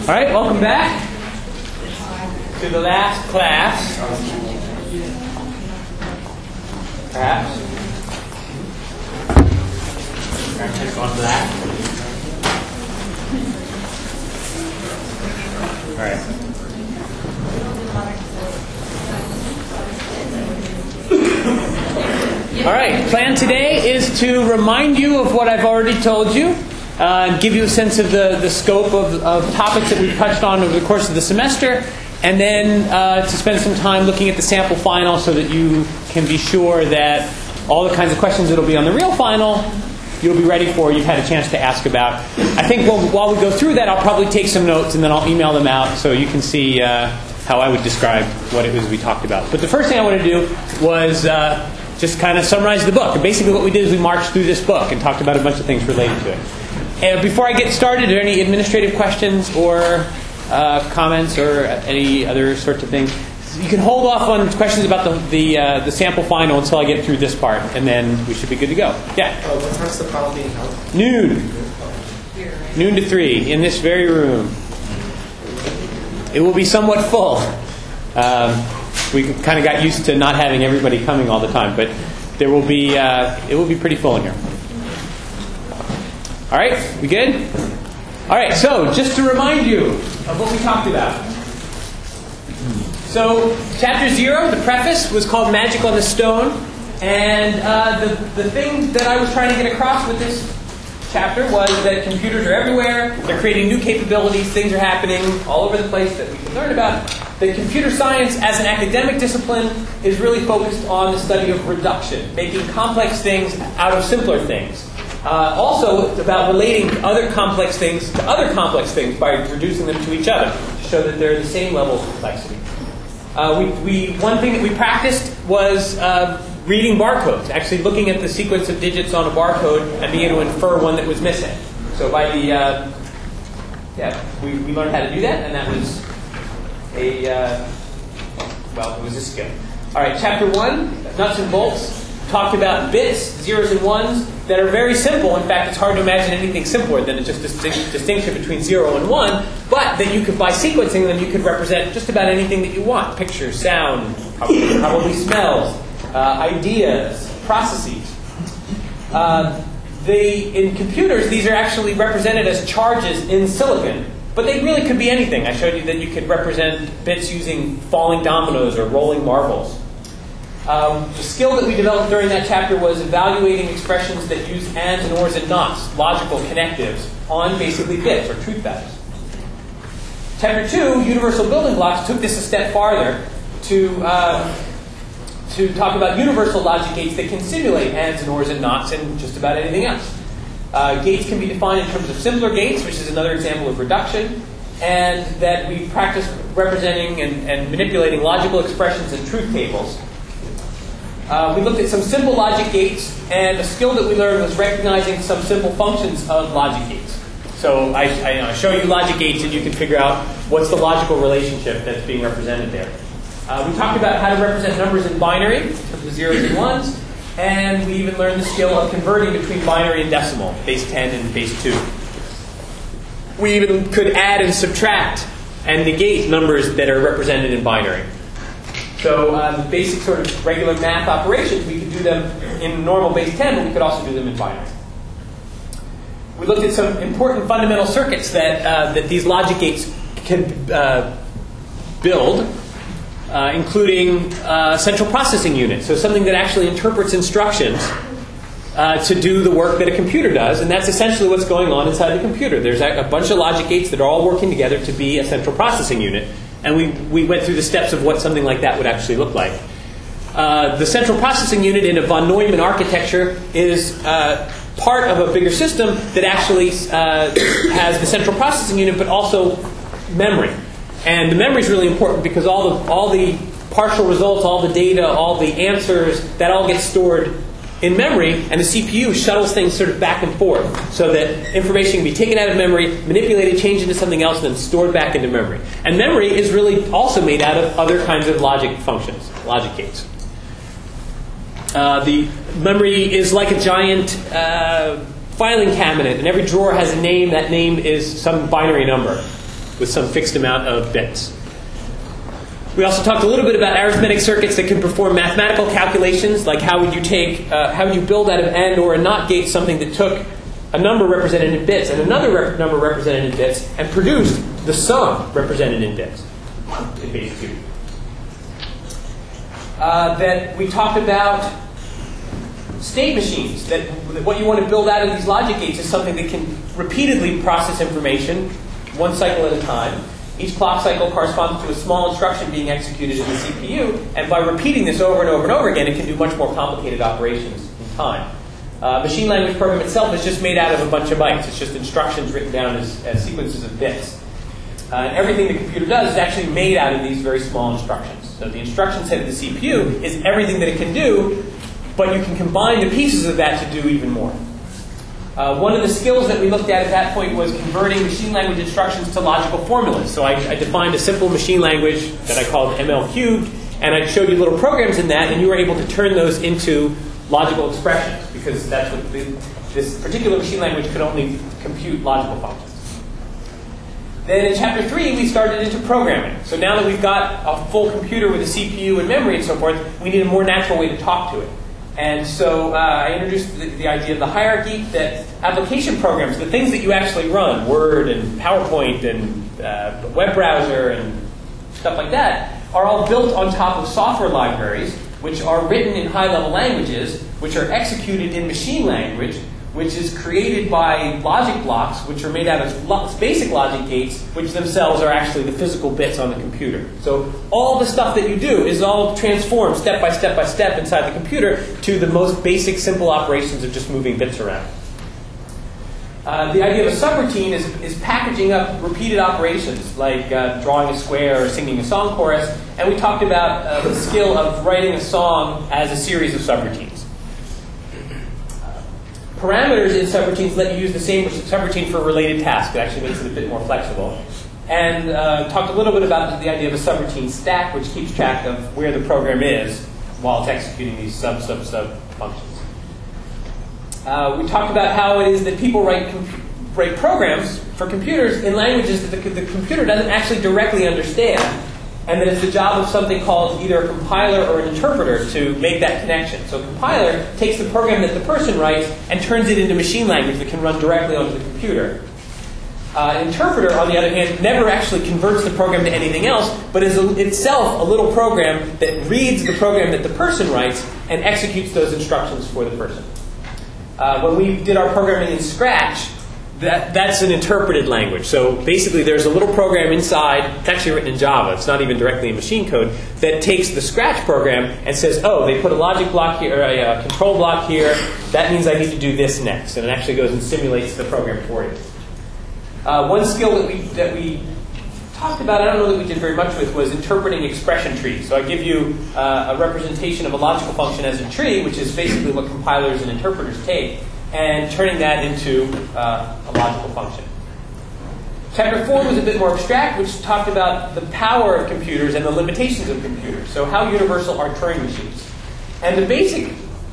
All right, welcome back to the last class. Perhaps. Check on that. All right. All right. Plan today is to remind you of what I've already told you. Give you a sense of the scope of topics that we've touched on over the course of the semester, and then to spend some time looking at the sample final so that you can be sure that all the kinds of questions that will be on the real final you'll be ready for, you've had a chance to ask about. I think while we go through that, I'll probably take some notes and then I'll email them out so you can see how I would describe what it was we talked about. But the first thing I wanted to do was just kind of summarize the book. And basically what we did is we marched through this book and talked about a bunch of things related to it. And before I get started, are there any administrative questions or comments or any other sorts of things? You can hold off on questions about the sample final until I get through this part, and then we should be good to go. Yeah? What time's the final being held? Noon. Noon to 3 in this very room. It will be somewhat full. We kind of got used to not having everybody coming all the time, but there will be it will be pretty full in here. All right, we good? All right, so just to remind you of what we talked about. So, chapter 0, the preface, was called Magic on the Stone. And the thing that I was trying to get across with this chapter was that computers are everywhere. They're creating new capabilities. Things are happening all over the place that we can learn about. That computer science, as an academic discipline, is really focused on the study of reduction, making complex things out of simpler things. Also, it's about relating other complex things to other complex things by reducing them to each other to show that they're the same level of complexity. One thing that we practiced was reading barcodes, actually looking at the sequence of digits on a barcode and being able to infer one that was missing. So by we learned how to do that, and that was it was a skill. All right, chapter 1, nuts and bolts, talked about bits, zeros and ones, that are very simple. In fact, it's hard to imagine anything simpler than just a distinction between 0 and 1, but that you could, by sequencing them, you could represent just about anything that you want. Pictures, sound, probably smells, ideas, processes. In computers, these are actually represented as charges in silicon, but they really could be anything. I showed you that you could represent bits using falling dominoes or rolling marbles. The skill that we developed during that chapter was evaluating expressions that use ands and ors and nots, logical connectives, on basically bits or truth values. Chapter 2, universal building blocks, took this a step farther to talk about universal logic gates that can simulate ands and ors and nots and just about anything else. Gates can be defined in terms of simpler gates, which is another example of reduction, and that we practice representing and manipulating logical expressions in truth tables. We looked at some simple logic gates, and a skill that we learned was recognizing some simple functions of logic gates. So I show you logic gates, and you can figure out what's the logical relationship that's being represented there. We talked about how to represent numbers in binary, in terms of zeros and ones, and we even learned the skill of converting between binary and decimal, base 10 and base 2. We even could add and subtract and negate numbers that are represented in binary. So the basic sort of regular math operations, we could do them in normal base 10, but we could also do them in binary. We looked at some important fundamental circuits that these logic gates can build, including central processing unit, so something that actually interprets instructions to do the work that a computer does, and that's essentially what's going on inside the computer. There's a bunch of logic gates that are all working together to be a central processing unit. And we went through the steps of what something like that would actually look like. The central processing unit in a von Neumann architecture is part of a bigger system that actually has the central processing unit, but also memory. And the memory is really important because all the partial results, all the data, all the answers, that all gets stored in memory, and the CPU shuttles things sort of back and forth so that information can be taken out of memory, manipulated, changed into something else, and then stored back into memory. And memory is really also made out of other kinds of logic functions, logic gates. The memory is like a giant filing cabinet, and every drawer has a name. That name is some binary number. with some fixed amount of bits. We also talked a little bit about arithmetic circuits that can perform mathematical calculations, like how would you build out of AND or a NOT gate something that took a number represented in bits and another number represented in bits and produced the sum represented in bits in base 2. That we talked about state machines, that what you want to build out of these logic gates is something that can repeatedly process information one cycle at a time. Each clock cycle corresponds to a small instruction being executed in the CPU, and by repeating this over and over and over again, it can do much more complicated operations in time. Machine language program itself is just made out of a bunch of bytes. It's just instructions written down as sequences of bits. And everything the computer does is actually made out of these very small instructions. So the instruction set of the CPU is everything that it can do, but you can combine the pieces of that to do even more. One of the skills that we looked at that point was converting machine language instructions to logical formulas. So I defined a simple machine language that I called ML cubed, and I showed you little programs in that, and you were able to turn those into logical expressions, because that's what this particular machine language could only compute logical functions. Then in Chapter 3, we started into programming. So now that we've got a full computer with a CPU and memory and so forth, we need a more natural way to talk to it. And so I introduced the idea of the hierarchy, that application programs, the things that you actually run, Word and PowerPoint and web browser and stuff like that, are all built on top of software libraries, which are written in high-level languages, which are executed in machine language, which is created by logic blocks, which are made out of basic logic gates, which themselves are actually the physical bits on the computer. So all the stuff that you do is all transformed step by step by step inside the computer to the most basic, simple operations of just moving bits around. The idea of a subroutine is packaging up repeated operations, like drawing a square or singing a song chorus. And we talked about the skill of writing a song as a series of subroutines. Parameters in subroutines let you use the same subroutine for a related task. It actually makes it a bit more flexible. And talked a little bit about the idea of a subroutine stack, which keeps track of where the program is while it's executing these sub functions. We talked about how it is that people write programs for computers in languages that the computer doesn't actually directly understand, and that it's the job of something called either a compiler or an interpreter to make that connection. So a compiler takes the program that the person writes and turns it into machine language that can run directly onto the computer. An interpreter, on the other hand, never actually converts the program to anything else, but is itself a little program that reads the program that the person writes and executes those instructions for the person. When we did our programming in Scratch, that's an interpreted language. So basically there's a little program inside, it's actually written in Java, it's not even directly in machine code, that takes the Scratch program and says, oh, they put a logic block here, or a control block here, that means I need to do this next. And it actually goes and simulates the program for you. One skill that we talked about, I don't know that we did very much with, was interpreting expression trees. So I give you a representation of a logical function as a tree, which is basically what compilers and interpreters take, and turning that into a logical function. Chapter 4 was a bit more abstract, which talked about the power of computers and the limitations of computers. So how universal are Turing machines? And the basic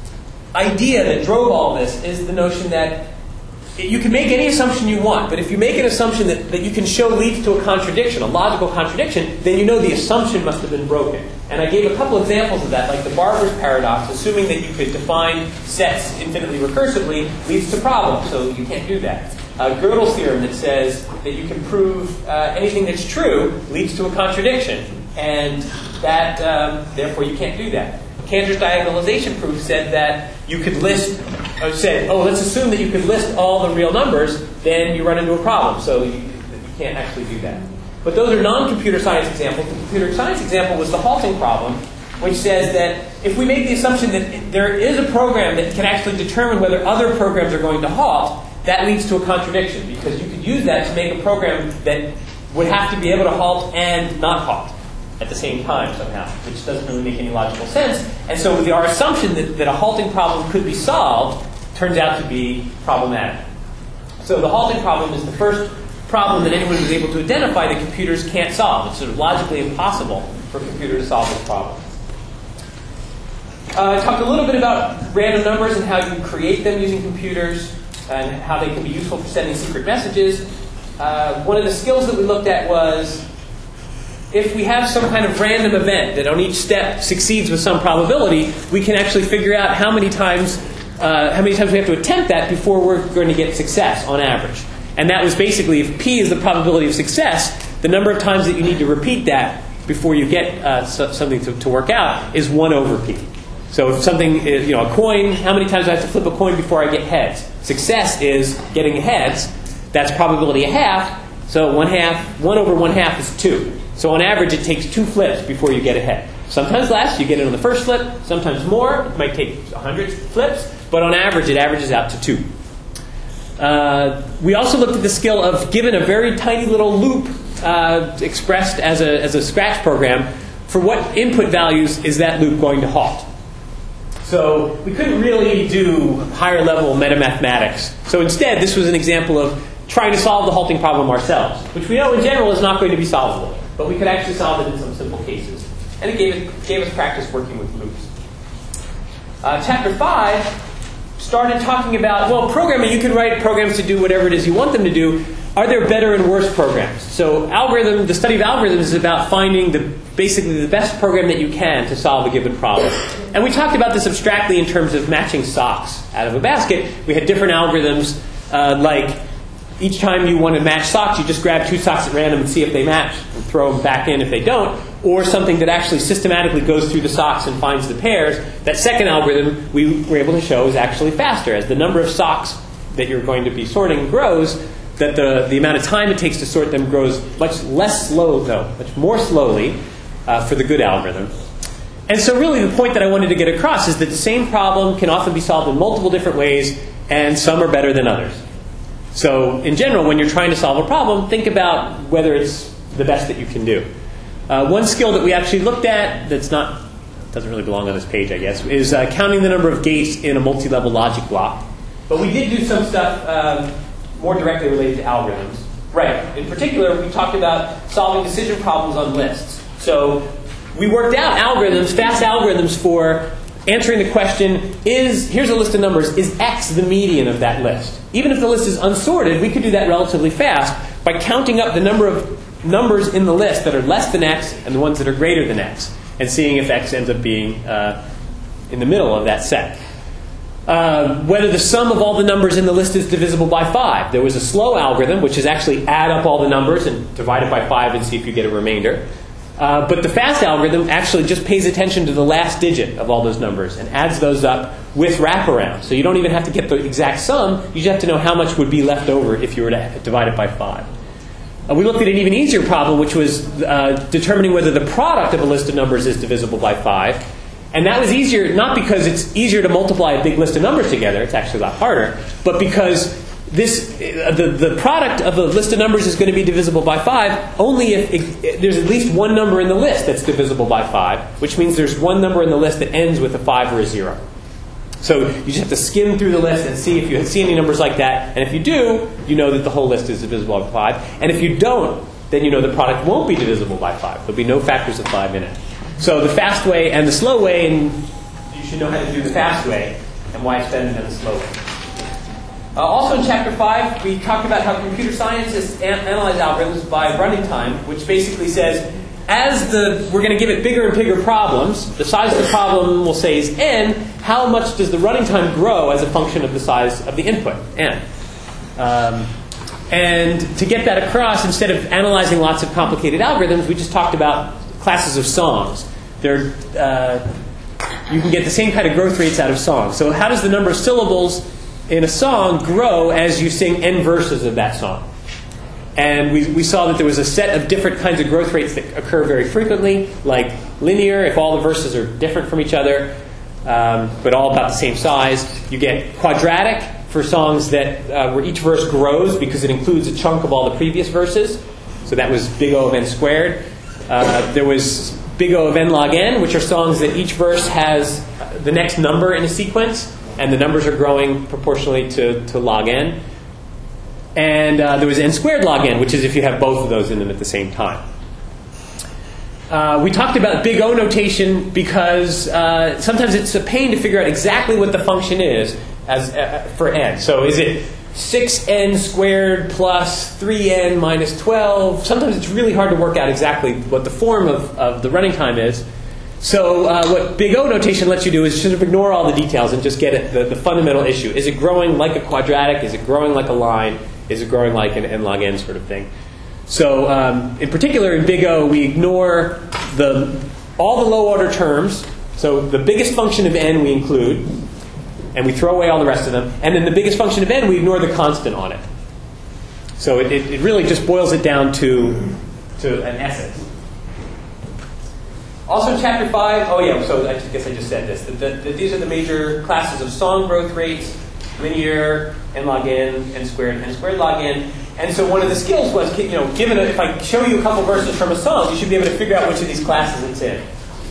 idea that drove all this is the notion that you can make any assumption you want, but if you make an assumption that you can show leads to a contradiction, a logical contradiction, then you know the assumption must have been broken. And I gave a couple examples of that, like the Barber's paradox, assuming that you could define sets infinitely recursively leads to problems, so you can't do that. Gödel's theorem that says that you can prove anything that's true leads to a contradiction, and that therefore you can't do that. Cantor's diagonalization proof said that you could let's assume that you could list all the real numbers, then you run into a problem, so you can't actually do that. But those are non-computer science examples. The computer science example was the halting problem, which says that if we make the assumption that there is a program that can actually determine whether other programs are going to halt, that leads to a contradiction, because you could use that to make a program that would have to be able to halt and not halt at the same time somehow, which doesn't really make any logical sense. And so our assumption that a halting problem could be solved turns out to be problematic. So the halting problem is the first problem that anyone was able to identify that computers can't solve. It's sort of logically impossible for a computer to solve this problem. I talked a little bit about random numbers and how you create them using computers and how they can be useful for sending secret messages. one of the skills that we looked at was if we have some kind of random event that on each step succeeds with some probability, we can actually figure out how many times we have to attempt that before we're going to get success on average. And that was basically, if P is the probability of success, the number of times that you need to repeat that before you get something to work out is 1 over P. So if something is, a coin, how many times do I have to flip a coin before I get heads? Success is getting heads. That's probability a half. So 1 over 1/2 is 2. So on average, it takes 2 flips before you get a head. Sometimes less, you get it on the first flip. Sometimes more, it might take 100 flips. But on average, it averages out to 2. We also looked at the skill of, given a very tiny little loop expressed as a Scratch program, for what input values is that loop going to halt? So we couldn't really do higher level metamathematics. So instead, this was an example of trying to solve the halting problem ourselves, which we know in general is not going to be solvable. But we could actually solve it in some simple cases. And it gave us practice working with loops. Chapter 5 started talking about, well, programming, you can write programs to do whatever it is you want them to do. Are there better and worse programs? So the study of algorithms is about finding basically the best program that you can to solve a given problem. And we talked about this abstractly in terms of matching socks out of a basket. We had different algorithms, like each time you want to match socks, you just grab 2 socks at random and see if they match and throw them back in if they don't. Or something that actually systematically goes through the socks and finds the pairs. That second algorithm we were able to show is actually faster. As the number of socks that you're going to be sorting grows, that the amount of time it takes to sort them grows much more slowly for the good algorithm. And so really the point that I wanted to get across is that the same problem can often be solved in multiple different ways, and some are better than others. So in general, when you're trying to solve a problem, think about whether it's the best that you can do. One skill that we actually looked at doesn't really belong on this page, I guess, is counting the number of gates in a multi-level logic block. But we did do some stuff more directly related to algorithms. Right. In particular, we talked about solving decision problems on lists. So we worked out fast algorithms for answering the question, here's a list of numbers, is X the median of that list? Even if the list is unsorted, we could do that relatively fast by counting up the number of numbers in the list that are less than X and the ones that are greater than X, and seeing if X ends up being in the middle of that set. Whether the sum of all the numbers in the list is divisible by 5. There was a slow algorithm, which is actually add up all the numbers and divide it by 5 and see if you get a remainder. But the fast algorithm actually just pays attention to the last digit of all those numbers and adds those up with wraparound. So you don't even have to get the exact sum. You just have to know how much would be left over if you were to divide it by 5. We looked at an even easier problem, which was determining whether the product of a list of numbers is divisible by 5. And that was easier, not because it's easier to multiply a big list of numbers together, it's actually a lot harder, but because the product of a list of numbers is going to be divisible by 5 only if there's at least one number in the list that's divisible by 5, which means there's one number in the list that ends with a 5 or a 0. So you just have to skim through the list and see if you see any numbers like that. And if you do, you know that the whole list is divisible by 5. And if you don't, then you know the product won't be divisible by 5. There'll be no factors of 5 in it. So the fast way and the slow way, and you should know how to do the fast way and why it's better than the slow way. Also in Chapter 5, we talked about how computer scientists analyze algorithms by running time, which basically says, we're going to give it bigger and bigger problems, the size of the problem we'll say is n, how much does the running time grow as a function of the size of the input, n? And to get that across, instead of analyzing lots of complicated algorithms, we just talked about classes of songs. You can get the same kind of growth rates out of songs. So how does the number of syllables in a song grow as you sing n verses of that song? And we saw that there was a set of different kinds of growth rates that occur very frequently, like linear, if all the verses are different from each other, but all about the same size. You get quadratic for songs that where each verse grows because it includes a chunk of all the previous verses. So that was big O of n squared. There was big O of n log n, which are songs that each verse has the next number in a sequence, and the numbers are growing proportionally to log n. And there was n squared log n, which is if you have both of those in them at the same time. We talked about big O notation because sometimes it's a pain to figure out exactly what the function is for n. So is it 6n squared plus 3n minus 12. Sometimes it's really hard to work out exactly what the form of the running time is. So what Big O notation lets you do is sort of ignore all the details and just get at the fundamental issue. Is it growing like a quadratic? Is it growing like a line? Is it growing like an n log n sort of thing? So in particular, in Big O, we ignore all the low-order terms. So the biggest function of n we include, and we throw away all the rest of them. And then the biggest function of n, we ignore the constant on it. So it really just boils it down to an essence. Also in Chapter 5, so I guess I just said this, that these are the major classes of song growth rates, linear, n log n squared log n. And so one of the skills was, given if I show you a couple verses from a song, you should be able to figure out which of these classes it's in.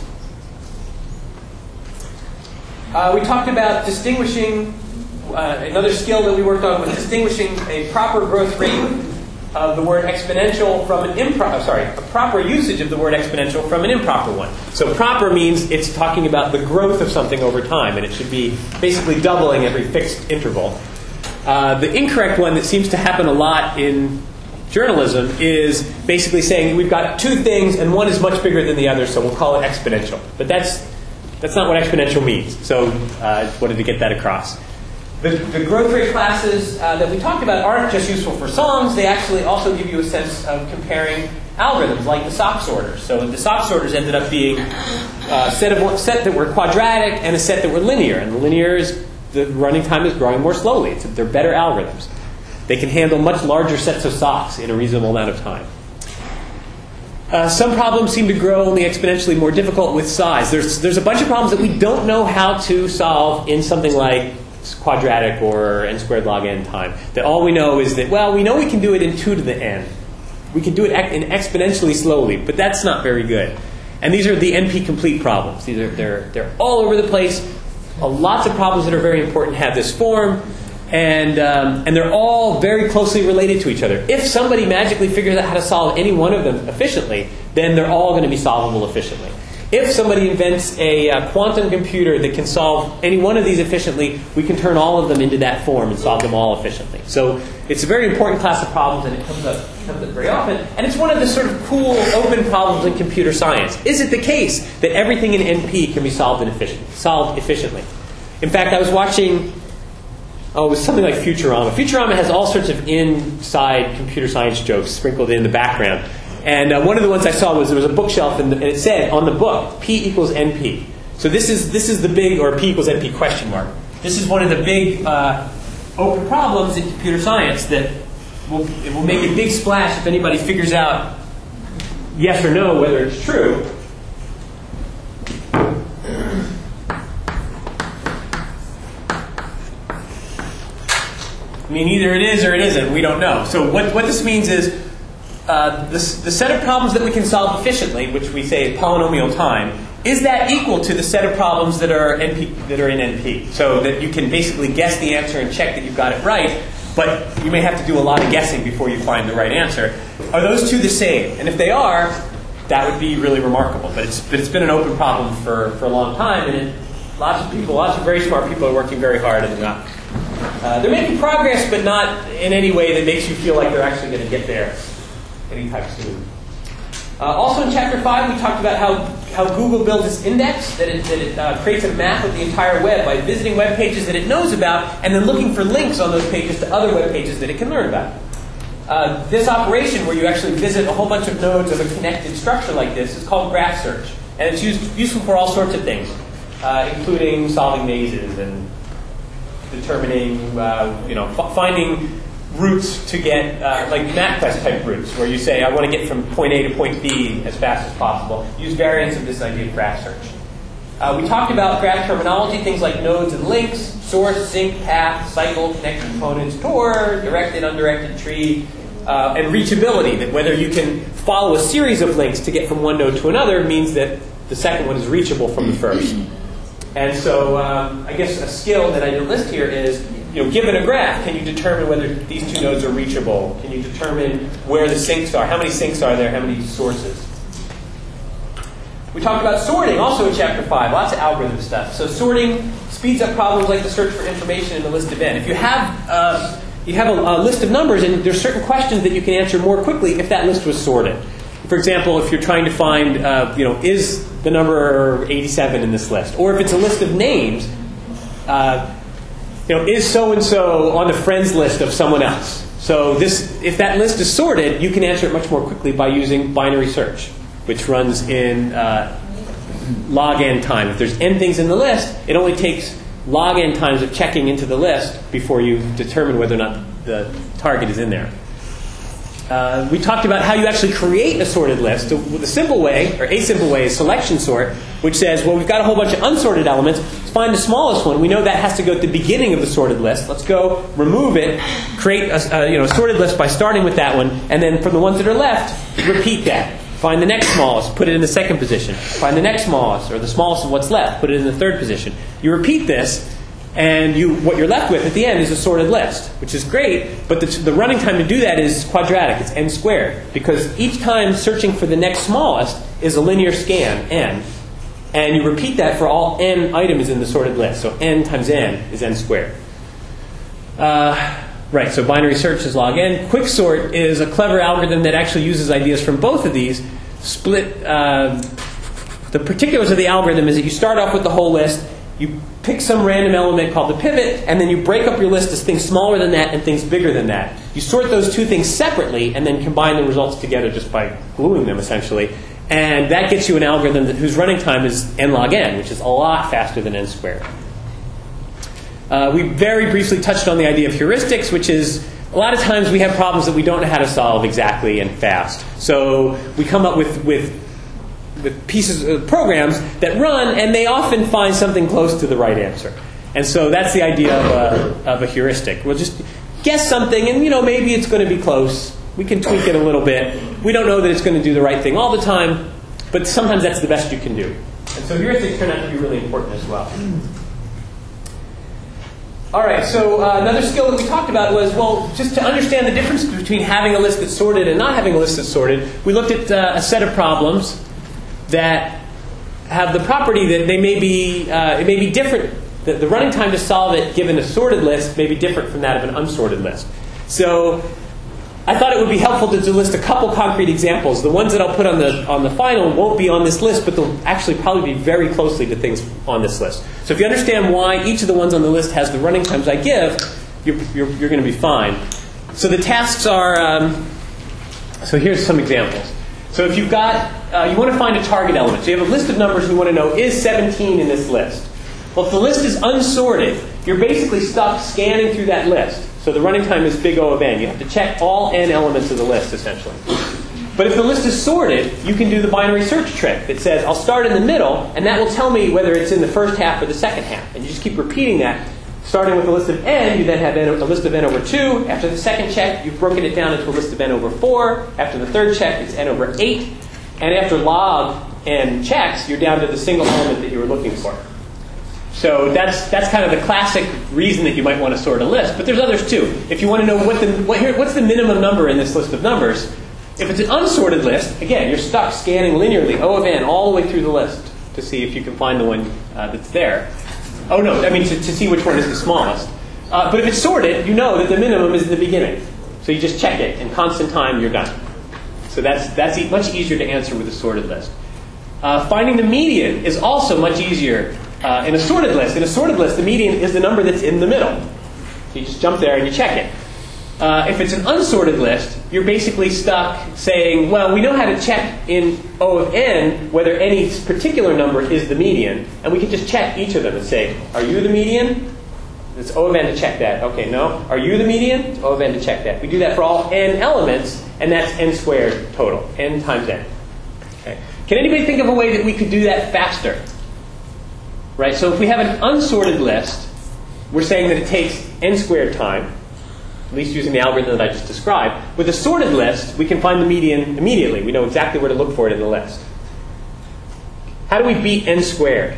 We talked about distinguishing, another skill that we worked on was distinguishing a proper growth rate of the word exponential from an a proper usage of the word exponential from an improper one. So proper means it's talking about the growth of something over time, and it should be basically doubling every fixed interval. The incorrect one that seems to happen a lot in journalism is basically saying we've got two things and one is much bigger than the other, so we'll call it exponential. But that's not what exponential means. So I wanted to get that across. The growth rate classes that we talked about aren't just useful for songs. They actually also give you a sense of comparing algorithms, like the SOP sorters. So the SOP sorters ended up being a set that were quadratic and a set that were linear. And the linear is the running time is growing more slowly. They're better algorithms. They can handle much larger sets of SOPs in a reasonable amount of time. Some problems seem to grow only exponentially more difficult with size. There's a bunch of problems that we don't know how to solve in something like quadratic or n squared log n time. That all we know is that, well, we know we can do it in 2 to the n. We can do it in exponentially slowly, but that's not very good. And these are the NP-complete problems. They're all over the place. Lots of problems that are very important have this form, and they're all very closely related to each other. If somebody magically figures out how to solve any one of them efficiently, then they're all going to be solvable efficiently. If somebody invents a quantum computer that can solve any one of these efficiently, we can turn all of them into that form and solve them all efficiently. So it's a very important class of problems, and it comes up very often. And it's one of the sort of cool, open problems in computer science. Is it the case that everything in NP can be solved efficiently? In fact, I was watching, it was something like Futurama. Futurama has all sorts of inside computer science jokes sprinkled in the background. And one of the ones I saw was there was a bookshelf, and it said on the book, P equals NP. So this is the big, or P equals NP question mark. This is one of the big open problems in computer science that it will make a big splash if anybody figures out yes or no whether it's true. I mean, either it is or it isn't. We don't know. So what this means is the set of problems that we can solve efficiently, which we say is polynomial time, is that equal to the set of problems that are in NP? So that you can basically guess the answer and check that you've got it right, but you may have to do a lot of guessing before you find the right answer. Are those two the same? And if they are, that would be really remarkable. But it's been an open problem for a long time, and lots of very smart people are working very hard and not. They're making progress, but not in any way that makes you feel like they're actually going to get there anytime soon. Also in Chapter 5, we talked about how Google builds its index, that it creates a map of the entire web by visiting web pages that it knows about and then looking for links on those pages to other web pages that it can learn about. This operation, where you actually visit a whole bunch of nodes of a connected structure like this, is called graph search. And it's useful for all sorts of things, including solving mazes and determining, finding routes to get, like MapQuest type routes, where you say, I want to get from point A to point B as fast as possible. Use variants of this idea of graph search. We talked about graph terminology, things like nodes and links, source, sink, path, cycle, connected components, Tor, directed, undirected tree, and reachability, that whether you can follow a series of links to get from one node to another means that the second one is reachable from the first. And so I guess a skill that I didn't list here is, given a graph, can you determine whether these two nodes are reachable? Can you determine where the sinks are? How many sinks are there? How many sources? We talked about sorting also in Chapter 5. Lots of algorithm stuff. So sorting speeds up problems like the search for information in the list of n. If you have you have a list of numbers, and there's certain questions that you can answer more quickly if that list was sorted. For example, if you're trying to find, is the number 87 in this list? Or if it's a list of names, is so-and-so on the friends list of someone else? So if that list is sorted, you can answer it much more quickly by using binary search, which runs in log n time. If there's n things in the list, it only takes log n times of checking into the list before you determine whether or not the target is in there. We talked about how you actually create a sorted list. So the simple way, or a simple way, is selection sort, which says, well, we've got a whole bunch of unsorted elements. Let's find the smallest one. We know that has to go at the beginning of the sorted list. Let's go remove it, create a sorted list by starting with that one, and then from the ones that are left, repeat that. Find the next smallest, put it in the second position. Find the next smallest, or the smallest of what's left, put it in the third position. You repeat this, and what you're left with at the end is a sorted list, which is great, but the running time to do that is quadratic. It's n squared, because each time searching for the next smallest is a linear scan, n, and you repeat that for all n items in the sorted list. So n times n is n squared. Right, so binary search is log n. Quicksort is a clever algorithm that actually uses ideas from both of these. The particulars of the algorithm is that you start off with the whole list, you pick some random element called the pivot, and then you break up your list as things smaller than that and things bigger than that. You sort those two things separately and then combine the results together just by gluing them, essentially. And that gets you an algorithm whose running time is n log n, which is a lot faster than n squared. We very briefly touched on the idea of heuristics, which is a lot of times we have problems that we don't know how to solve exactly and fast. So we come up with pieces of programs that run, and they often find something close to the right answer. And so that's the idea of a heuristic. We'll just guess something, and maybe it's going to be close. We can tweak it a little bit. We don't know that it's going to do the right thing all the time, but sometimes that's the best you can do. And so heuristics turn out to be really important as well. All right, so another skill that we talked about was, just to understand the difference between having a list that's sorted and not having a list that's sorted, we looked at a set of problems that have the property that it may be different. The running time to solve it, given a sorted list, may be different from that of an unsorted list. So I thought it would be helpful to list a couple concrete examples. The ones that I'll put on the final won't be on this list, but they'll actually probably be very closely to things on this list. So if you understand why each of the ones on the list has the running times I give, you're going to be fine. So the tasks are, so here's some examples. So if you've got, you want to find a target element. So you have a list of numbers and you want to know, is 17 in this list? Well, if the list is unsorted, you're basically stuck scanning through that list. So the running time is big O of n. You have to check all n elements of the list, essentially. But if the list is sorted, you can do the binary search trick that says, I'll start in the middle, and that will tell me whether it's in the first half or the second half. And you just keep repeating that. Starting with a list of n, you then have a list of n over 2. After the second check, you've broken it down into a list of n over 4. After the third check, it's n over 8. And after log n checks, you're down to the single element that you were looking for. So that's kind of the classic reason that you might want to sort a list. But there's others too. If you want to know what's the minimum number in this list of numbers, if it's an unsorted list, again, you're stuck scanning linearly O of n all the way through the list to see if you can find the one that's there. Oh no, I mean to see which one is the smallest. But if it's sorted, you know that the minimum is at the beginning. So you just check it, and constant time, you're done. So that's much easier to answer with a sorted list. Finding the median is also much easier in a sorted list. In a sorted list, the median is the number that's in the middle. So you just jump there and you check it. If it's an unsorted list, you're basically stuck saying, well, we know how to check in O of n whether any particular number is the median, and we can just check each of them and say, are you the median? It's O of n to check that. Okay, no. Are you the median? It's O of n to check that. We do that for all n elements, and that's n squared total, n times n. Okay. Can anybody think of a way that we could do that faster? Right, so if we have an unsorted list, we're saying that it takes n squared time, at least using the algorithm that I just described. With a sorted list, we can find the median immediately. We know exactly where to look for it in the list. How do we beat n squared?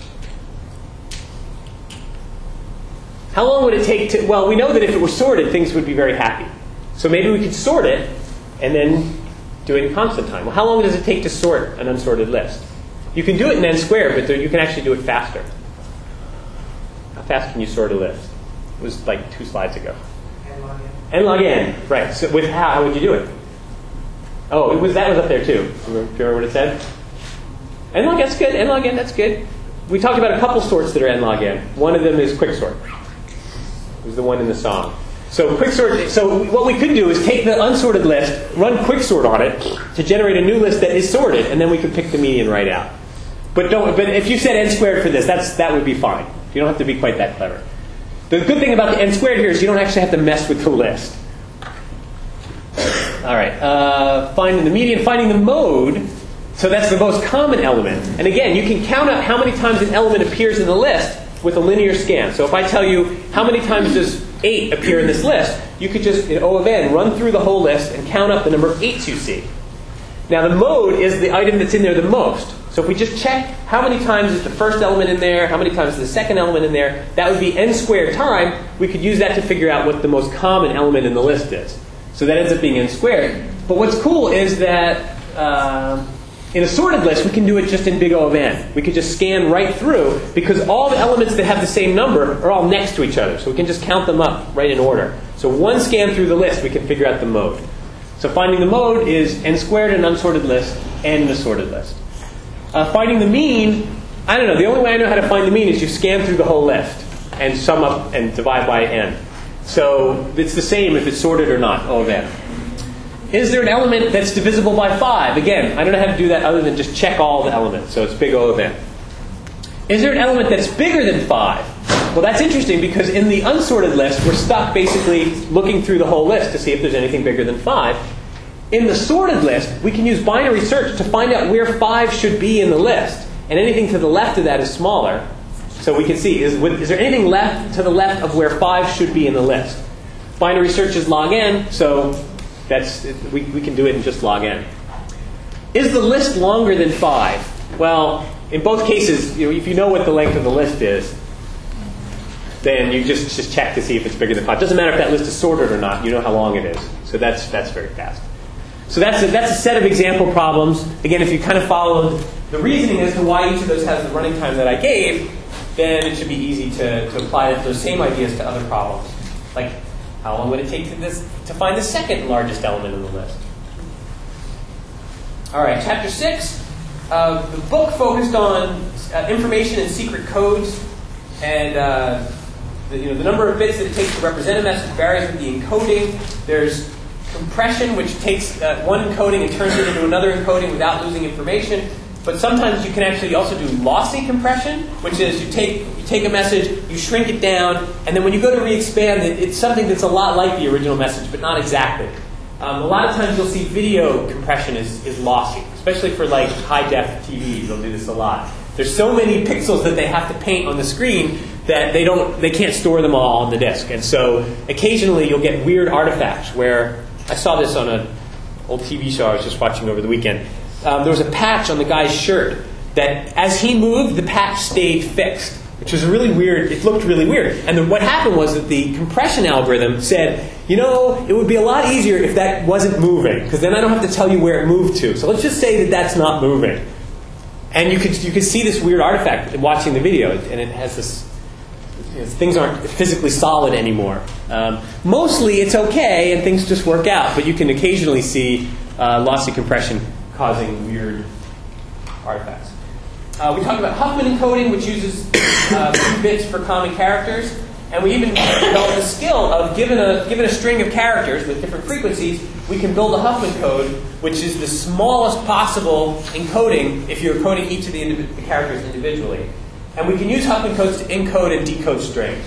How long would it take to... Well, we know that if it were sorted, things would be very happy. So maybe we could sort it and then do it in constant time. Well, how long does it take to sort an unsorted list? You can do it in n squared, but you can actually do it faster. How fast can you sort a list? It was like 2 slides ago. 10 N log n, right. So with how would you do it? Oh, that was up there too. Do you remember what it said? N log n's good. N log n, that's good. We talked about a couple sorts that are n log n. One of them is quicksort. It was the one in the song. So quicksort. So what we could do is take the unsorted list, run quicksort on it to generate a new list that is sorted, and then we could pick the median right out. But if you said n squared for this, that would be fine. You don't have to be quite that clever. The good thing about the n squared here is you don't actually have to mess with the list. All right, finding the median, finding the mode. So that's the most common element. And again, you can count out how many times an element appears in the list with a linear scan. So if I tell you how many times does 8 appear in this list, you could just, in O of n, run through the whole list and count up the number of 8s you see. Now the mode is the item that's in there the most. So if we just check how many times is the first element in there, how many times is the second element in there, that would be n squared time. We could use that to figure out what the most common element in the list is. So that ends up being n squared. But what's cool is that in a sorted list, we can do it just in big O of n. We could just scan right through because all the elements that have the same number are all next to each other. So we can just count them up right in order. So one scan through the list, we can figure out the mode. So finding the mode is n squared in an unsorted list, n in a sorted list. Finding the mean, I don't know. The only way I know how to find the mean is you scan through the whole list and sum up and divide by n. So it's the same if it's sorted or not, O of n. Is there an element that's divisible by 5? Again, I don't know how to do that other than just check all the elements. So it's big O of n. Is there an element that's bigger than 5? Well, that's interesting because in the unsorted list, we're stuck basically looking through the whole list to see if there's anything bigger than 5. In the sorted list, we can use binary search to find out where 5 should be in the list. And anything to the left of that is smaller. So we can see, is there anything left to the left of where 5 should be in the list? Binary search is log n, so we can do it in just log n. Is the list longer than 5? Well, in both cases, if you know what the length of the list is, then you just check to see if it's bigger than 5. Doesn't matter if that list is sorted or not. You know how long it is. So that's very fast. So that's a set of example problems. Again, if you kind of followed the reasoning as to why each of those has the running time that I gave, then it should be easy to apply those same ideas to other problems. Like, how long would it take to find the second largest element in the list? All right, chapter 6. The book focused on information and secret codes, and the number of bits that it takes to represent a message varies with the encoding. There's compression, which takes one encoding and turns it into another encoding without losing information. But sometimes you can actually also do lossy compression, which is you take a message, you shrink it down, and then when you go to re-expand it, it's something that's a lot like the original message, but not exactly. A lot of times you'll see video compression is lossy, especially for like high-def TVs. They'll do this a lot. There's so many pixels that they have to paint on the screen that they can't store them all on the disk. And so occasionally you'll get weird artifacts where I saw this on an old TV show I was just watching over the weekend. There was a patch on the guy's shirt that as he moved, the patch stayed fixed, which was really weird. It looked really weird. And then what happened was that the compression algorithm said, it would be a lot easier if that wasn't moving, because then I don't have to tell you where it moved to. So let's just say that that's not moving. And you could see this weird artifact watching the video, and it has this, things aren't physically solid anymore. Mostly it's okay, and things just work out, but you can occasionally see lossy compression causing weird artifacts. We talked about Huffman encoding, which uses 2 bits for common characters. And we even developed the skill of, given a string of characters with different frequencies, we can build a Huffman code, which is the smallest possible encoding if you're encoding each of the characters individually. And we can use Huffman codes to encode and decode strings.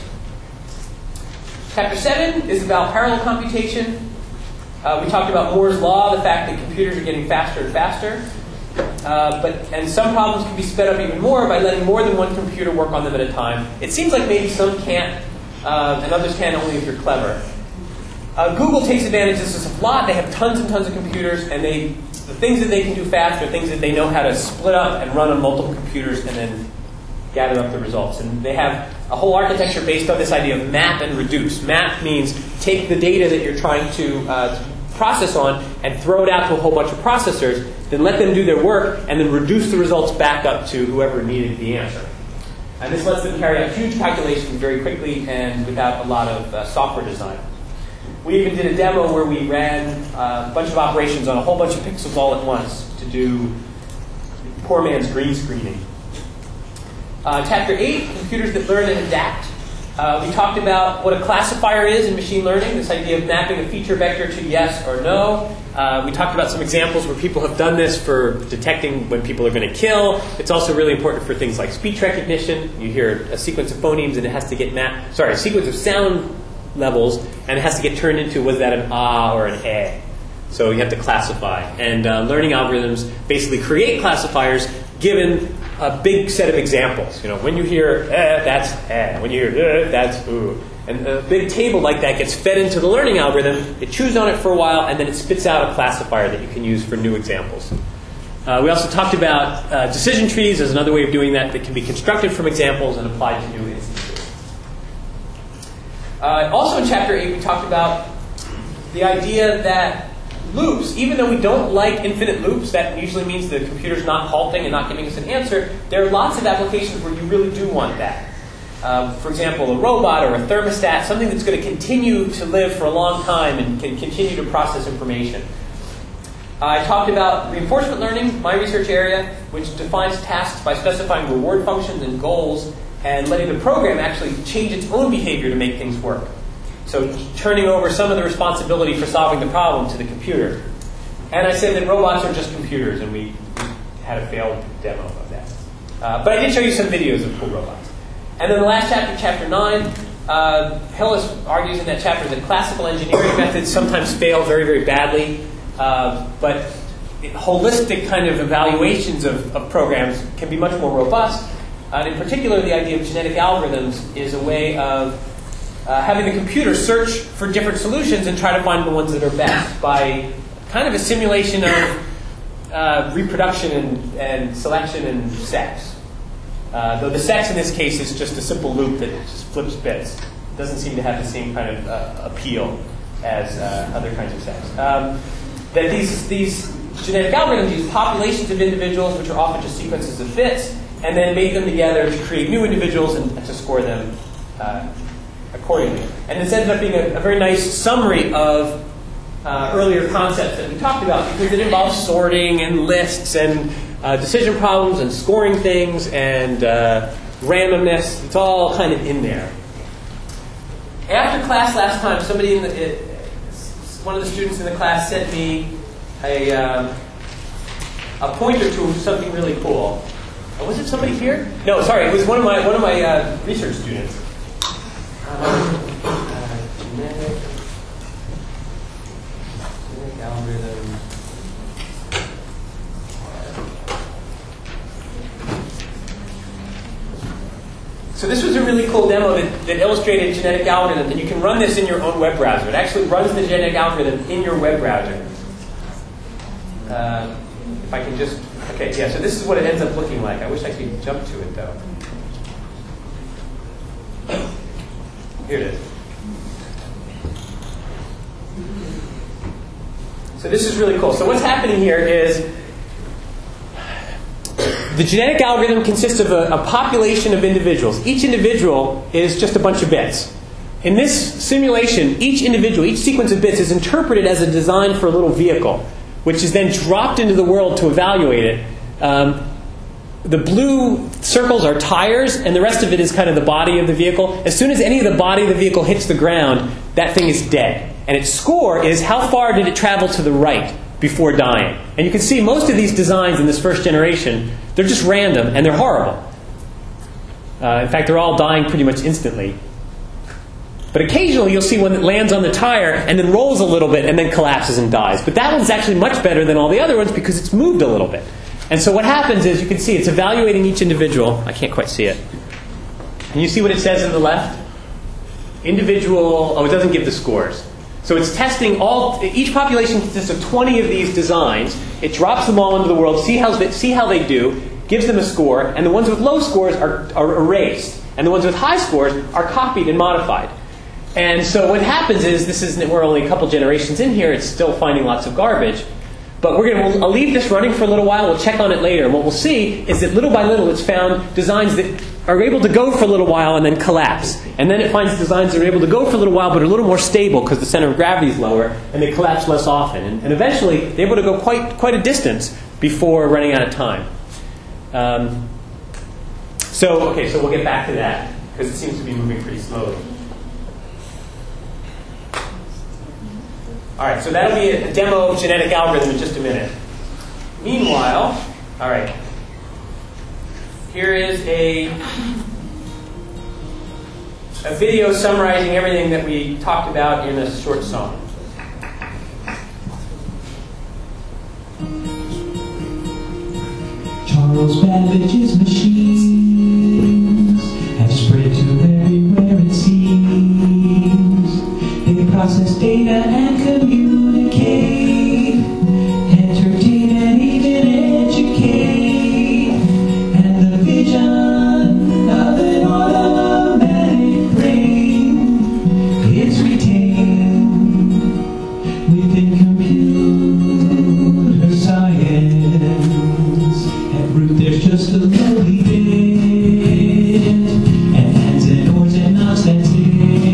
Chapter 7 is about parallel computation. We talked about Moore's law, the fact that computers are getting faster and faster. And some problems can be sped up even more by letting more than one computer work on them at a time. It seems like maybe some can't, and others can only if you're clever. Google takes advantage of this a lot. They have tons and tons of computers, and the things that they can do fast are things that they know how to split up and run on multiple computers and then gather up the results. And they have a whole architecture based on this idea of map and reduce. Map means take the data that you're trying to process on and throw it out to a whole bunch of processors, then let them do their work, and then reduce the results back up to whoever needed the answer. And this lets them carry out huge calculations very quickly and without a lot of software design. We even did a demo where we ran a bunch of operations on a whole bunch of pixels all at once to do poor man's green screening. Chapter 8, computers that learn and adapt. We talked about what a classifier is in machine learning, this idea of mapping a feature vector to yes or no. We talked about some examples where people have done this for detecting when people are going to kill. It's also really important for things like speech recognition. You hear a sequence of phonemes and it has to get mapped, a sequence of sound levels, and it has to get turned into, was that an ah or an eh? So you have to classify. And learning algorithms basically create classifiers given a big set of examples. When you hear that's eh. When you hear that's ooh. And a big table like that gets fed into the learning algorithm. It chews on it for a while, and then it spits out a classifier that you can use for new examples. We also talked about decision trees as another way of doing that can be constructed from examples and applied to new instances. Also in Chapter 8, we talked about the idea that loops, even though we don't like infinite loops, that usually means the computer's not halting and not giving us an answer, there are lots of applications where you really do want that. For example, a robot or a thermostat, something that's going to continue to live for a long time and can continue to process information. I talked about reinforcement learning, my research area, which defines tasks by specifying reward functions and goals and letting the program actually change its own behavior to make things work. So turning over some of the responsibility for solving the problem to the computer. And I said that robots are just computers, and we had a failed demo of that. But I did show you some videos of cool robots. And then the last chapter, Chapter 9, Hillis argues in that chapter that classical engineering methods sometimes fail very, very badly. But holistic kind of evaluations of programs can be much more robust. And in particular, the idea of genetic algorithms is a way of having the computer search for different solutions and try to find the ones that are best by kind of a simulation of reproduction and selection and sex. Though the sex in this case is just a simple loop that just flips bits. It doesn't seem to have the same kind of appeal as other kinds of sex. That these genetic algorithms use populations of individuals, which are often just sequences of bits, and then mate them together to create new individuals and to score them accordingly. And this ends up being a very nice summary of earlier concepts that we talked about, because it involves sorting and lists and decision problems and scoring things and randomness. It's all kind of in there. After class last time, somebody one of the students in the class sent me a pointer to something really cool. Was it somebody here? No, sorry. It was one of my research students. Genetic algorithm. So this was a really cool demo that illustrated genetic algorithms, and you can run this in your own web browser. It actually runs the genetic algorithm in your web browser. If I can just... Okay, yeah, so this is what it ends up looking like. I wish I could jump to it, though. Here it is. So this is really cool. So what's happening here is the genetic algorithm consists of a population of individuals. Each individual is just a bunch of bits. In this simulation, each sequence of bits is interpreted as a design for a little vehicle, which is then dropped into the world to evaluate it. The blue circles are tires, and the rest of it is kind of the body of the vehicle. As soon as any of the body of the vehicle hits the ground, that thing is dead. And its score is how far did it travel to the right before dying. And you can see most of these designs in this first generation, they're just random, and they're horrible. In fact, they're all dying pretty much instantly. But occasionally you'll see one that lands on the tire and then rolls a little bit and then collapses and dies. But that one's actually much better than all the other ones because it's moved a little bit. And so what happens is, you can see it's evaluating each individual. I can't quite see it. Can you see what it says on the left? Individual, it doesn't give the scores. So it's testing each population consists of 20 of these designs. It drops them all into the world, see how they do, gives them a score, and the ones with low scores are erased. And the ones with high scores are copied and modified. And so what happens is, we're only a couple generations in here, it's still finding lots of garbage. But I'll leave this running for a little while. We'll check on it later. And what we'll see is that little by little it's found designs that are able to go for a little while and then collapse. And then it finds designs that are able to go for a little while but are a little more stable because the center of gravity is lower and they collapse less often. And eventually they're able to go quite a distance before running out of time. So we'll get back to that because it seems to be moving pretty slowly. All right, so that'll be a demo of genetic algorithm in just a minute. Meanwhile, all right, here is a video summarizing everything that we talked about in a short song. Charles Babbage's machines have spread to everywhere it seems. They process data and communicate, entertain and even educate. And the vision of an automatic brain is retained within computer science. At root there's just a lowly bit, and hands and oars and knobs, that's it.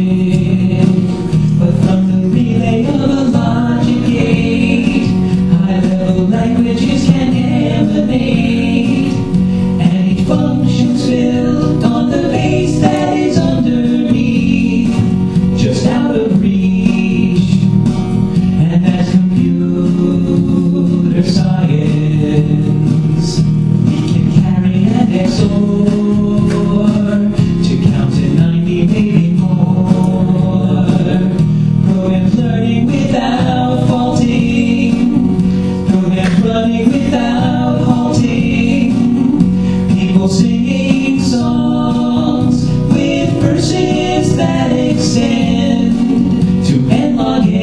But from the relay of a logic gate, high-level languages can emanate, and each function's built on the base that is underneath, just out of reach, and that's computer science. We can carry and XOR to count to 90, maybe more. Programs learning without faulting, programs running without halting, people singing songs with verses that extend to n log n.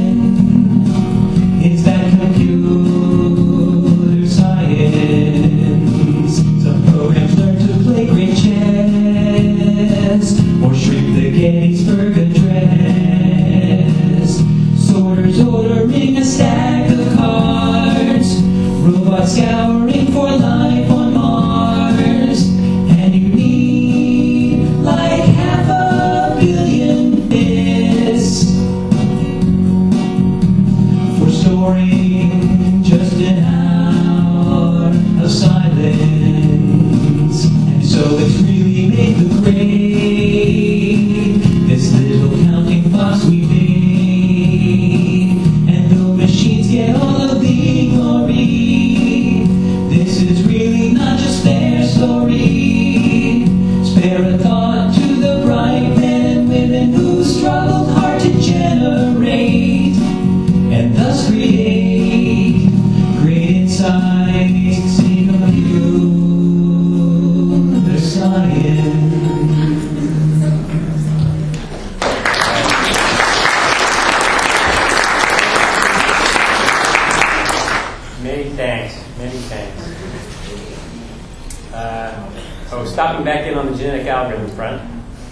It's that computer science. Some programs learn to play great chess or shrink the Gettysburg Address. Sorters ordering a stack of cards, robots scouring for life on Mars, and you need like 500 million bits for storing just an hour of silence. And so it's really made the grade, this little counting box we made, and the machines get all of the glory. This is really not just their story. Spare a thought to the bright men and women who struggled hard to generate and thus create great insights in computer science. Many thanks. Stopping back in on the genetic algorithm front.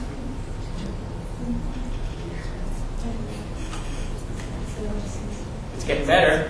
It's getting better.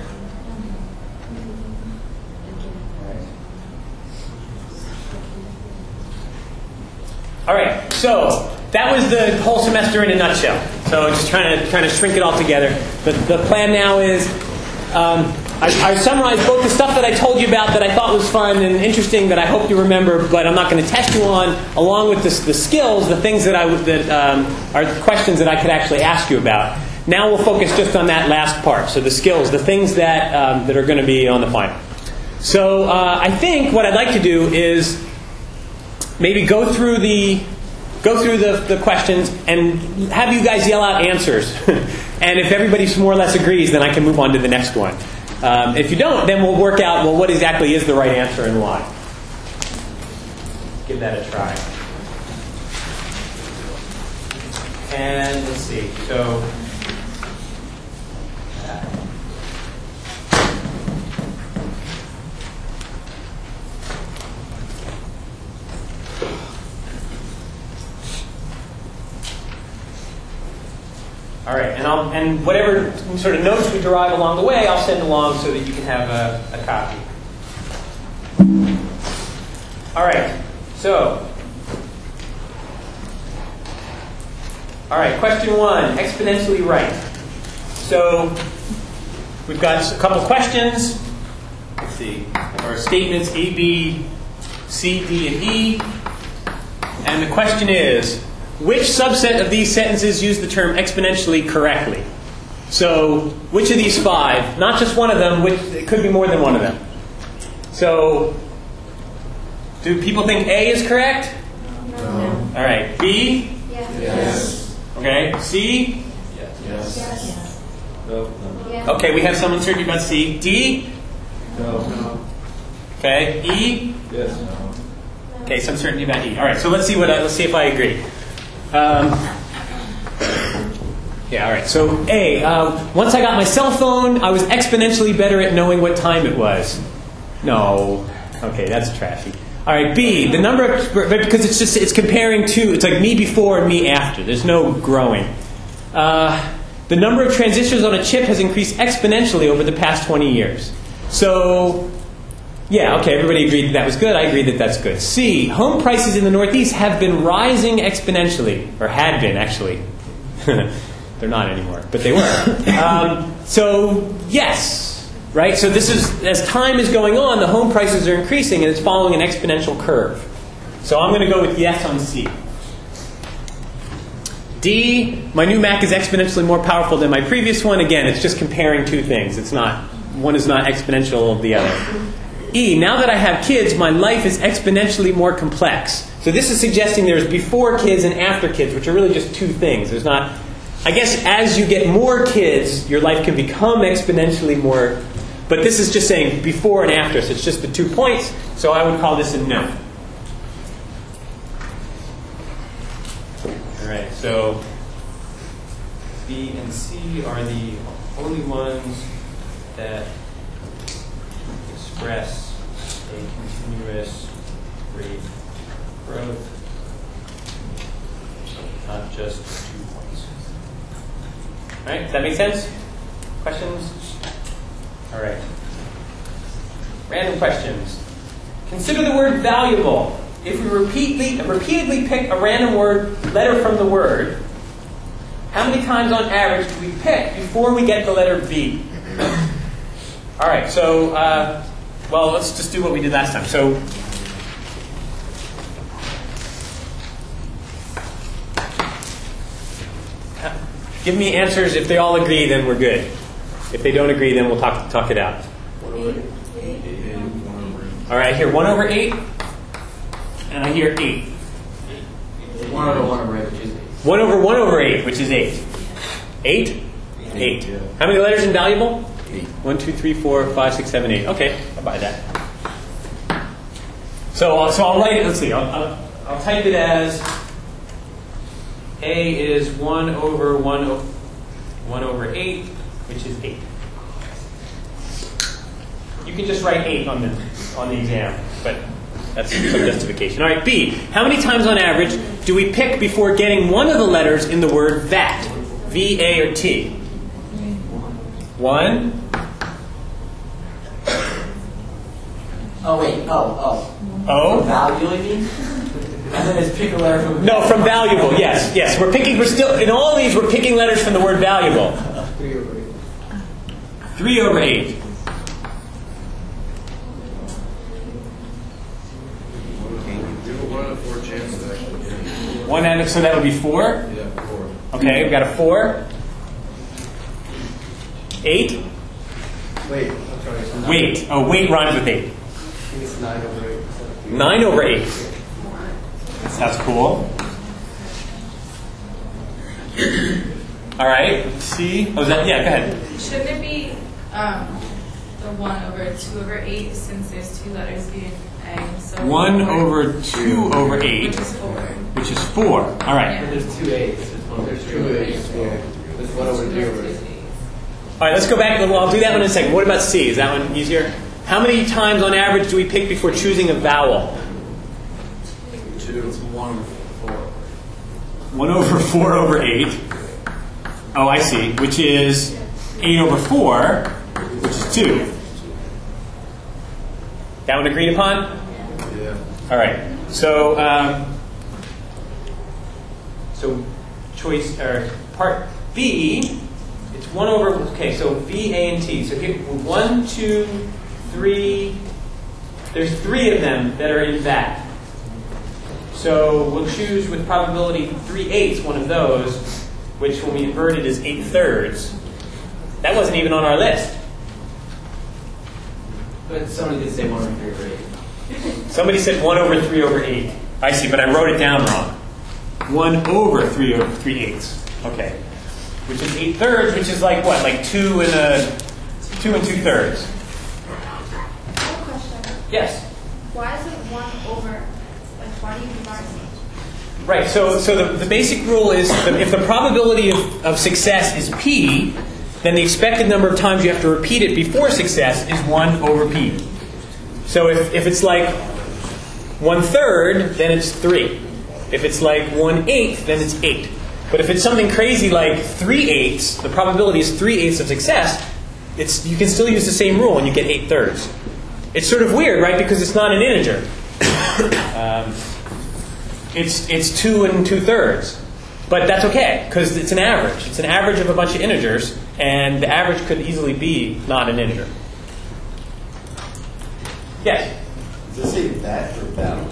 All right, so that was the whole semester in a nutshell. So just trying to shrink it all together. The plan now is I summarized both the stuff that I told you about that I thought was fun and interesting that I hope you remember, but I'm not going to test you on, along with the skills, the things that are questions that I could actually ask you about. Now we'll focus just on that last part. So the skills, the things that are going to be on the final. So I think what I'd like to do is maybe go through the questions and have you guys yell out answers. And if everybody more or less agrees, then I can move on to the next one. If you don't, then we'll work out, well, what exactly is the right answer and why. Give that a try. And let's see. So All right, and whatever sort of notes we derive along the way, I'll send along so that you can have a copy. All right, so. All right, question 1, exponentially right. So we've got a couple questions. Let's see, or statements A, B, C, D, and E. And the question is, which subset of these sentences use the term exponentially correctly? So which of these 5, not just one of them, it could be more than one of them. So do people think A is correct? No. All right, B? Yes. Okay, C? Yes. No. Yes. Okay, we have some uncertainty about C. D? No. Okay, E? Yes. No. Okay, some certainty about E. All right, so let's see if I agree. Yeah, all right. So A, once I got my cell phone, I was exponentially better at knowing what time it was. No. Okay, that's trashy. All right, B, the number of, because it's comparing two, it's like me before and me after. There's no growing. The number of transistors on a chip has increased exponentially over the past 20 years. So, yeah, okay, everybody agreed that was good. I agree that that's good. C, home prices in the Northeast have been rising exponentially, or had been, actually. They're not anymore, but they were. So, yes. Right? So this is, as time is going on, the home prices are increasing and it's following an exponential curve. So I'm going to go with yes on C. D, my new Mac is exponentially more powerful than my previous one. Again, it's just comparing two things. It's not, one is not exponential of the other. E, now that I have kids, my life is exponentially more complex. So this is suggesting there's before kids and after kids, which are really just two things. There's not, I guess as you get more kids, your life can become exponentially more. But this is just saying before and after, so it's just the 2 points. So I would call this a no. All right, so B and C are the only ones that express a continuous rate of growth, not just 2 points. All right, does that make sense? Questions? All right. Random questions. Consider the word valuable. If we repeatedly pick a random letter from the word, how many times on average do we pick before we get the letter V? All right, so, well, let's just do what we did last time. So, give me answers. If they all agree, then we're good. If they don't agree, then we'll talk it out. 1 over 8. All right, I hear 1 over 8, and I hear 8. 1 over 1 over 8, which is 8. 1 over 1 over 8, which is 8. 8? 8. Yeah. How many letters in valuable? 8. 1, 2, 3, 4, 5, 6, 7, 8. Okay, I'll buy that. So I'll write it. Let's see. I'll type it as A is 1 over 1 over 8, which is 8. You can just write 8 on the exam, but that's some justification. All right, B. How many times on average do we pick before getting one of the letters in the word that? V, A, or T? 1. Oh, wait. Oh. O? Value, you mean? And then it's pick a letter from... No, from valuable, yes. Yes, we're still, in all of these, we're picking letters from the word valuable. 3 over 8. 3 over 8. You have a 1 out of 4 chance of actually getting it. 1 out of, so that would be 4. Yeah, 4. Okay, we've got a 4. 8. Wait, I'm sorry. Wait. Oh, wait rhymes with 8. I think it's 9 over 8. 9 over 8. That's cool. All right, C. Oh, is that, yeah, go ahead. Shouldn't it be the 1 over 2 over 8 since there's 2 letters B and A? So 1 over 2 over 8, which is 4. which is 4. All right. Yeah. There's 2 8s. There's 2 8s. Yeah. There's 1 over 3 over 8. All right, let's go back. Well, I'll do that one in a second. What about C? Is that one easier? How many times on average do we pick before choosing a vowel? 2. It's 1 over 4. 1 over 4 over 8. Oh, I see. Which is 8 over 4, which is 2. That one agreed upon? Yeah. All right. So, so choice or part B. It's 1 over. Okay. So V, A, and T. So here, 1, 2, 3. There's 3 of them that are in that. So we'll choose with probability 3/8 one of those, which when we invert it is 8/3. That wasn't even on our list. But somebody did say 1 over 3 over 8. Somebody said 1 over 3 over 8. I see, but I wrote it down wrong. 1 over 3 over 3/8. Okay. Which is 8/3, which is like what? Like 2 and 2/3. One question. Yes. Why is it 1 over? Like, why do you divide it? Right. So the basic rule is that if the probability of success is p, then the expected number of times you have to repeat it before success is 1 over p. So if it's like 1/3, then it's 3. If it's like 1/8, then it's 8. But if it's something crazy like 3/8, the probability is 3/8 of success, you can still use the same rule and you get 8/3. It's sort of weird, right? Because it's not an integer. It's 2 2/3. But that's okay, because it's an average. It's an average of a bunch of integers, and the average could easily be not an integer. Yes? Does it say that or val?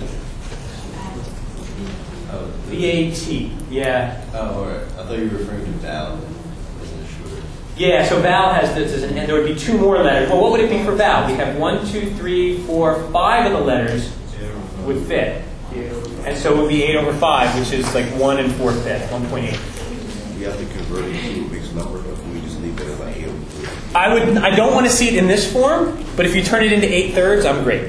Oh, VAT. Yeah. Oh, all right. I thought you were referring to val. I wasn't sure. Yeah, so val has this as an end. There would be 2 more letters. Well, what would it be for val? We have 1, 2, 3, 4, 5 of the letters would fit. And so it would be 8 over 5, which is like 1 4/5, 1.8. We have to convert it to a mixed number, but we just leave it at like 8 over 3. I don't want to see it in this form, but if you turn it into 8/3, I'm great.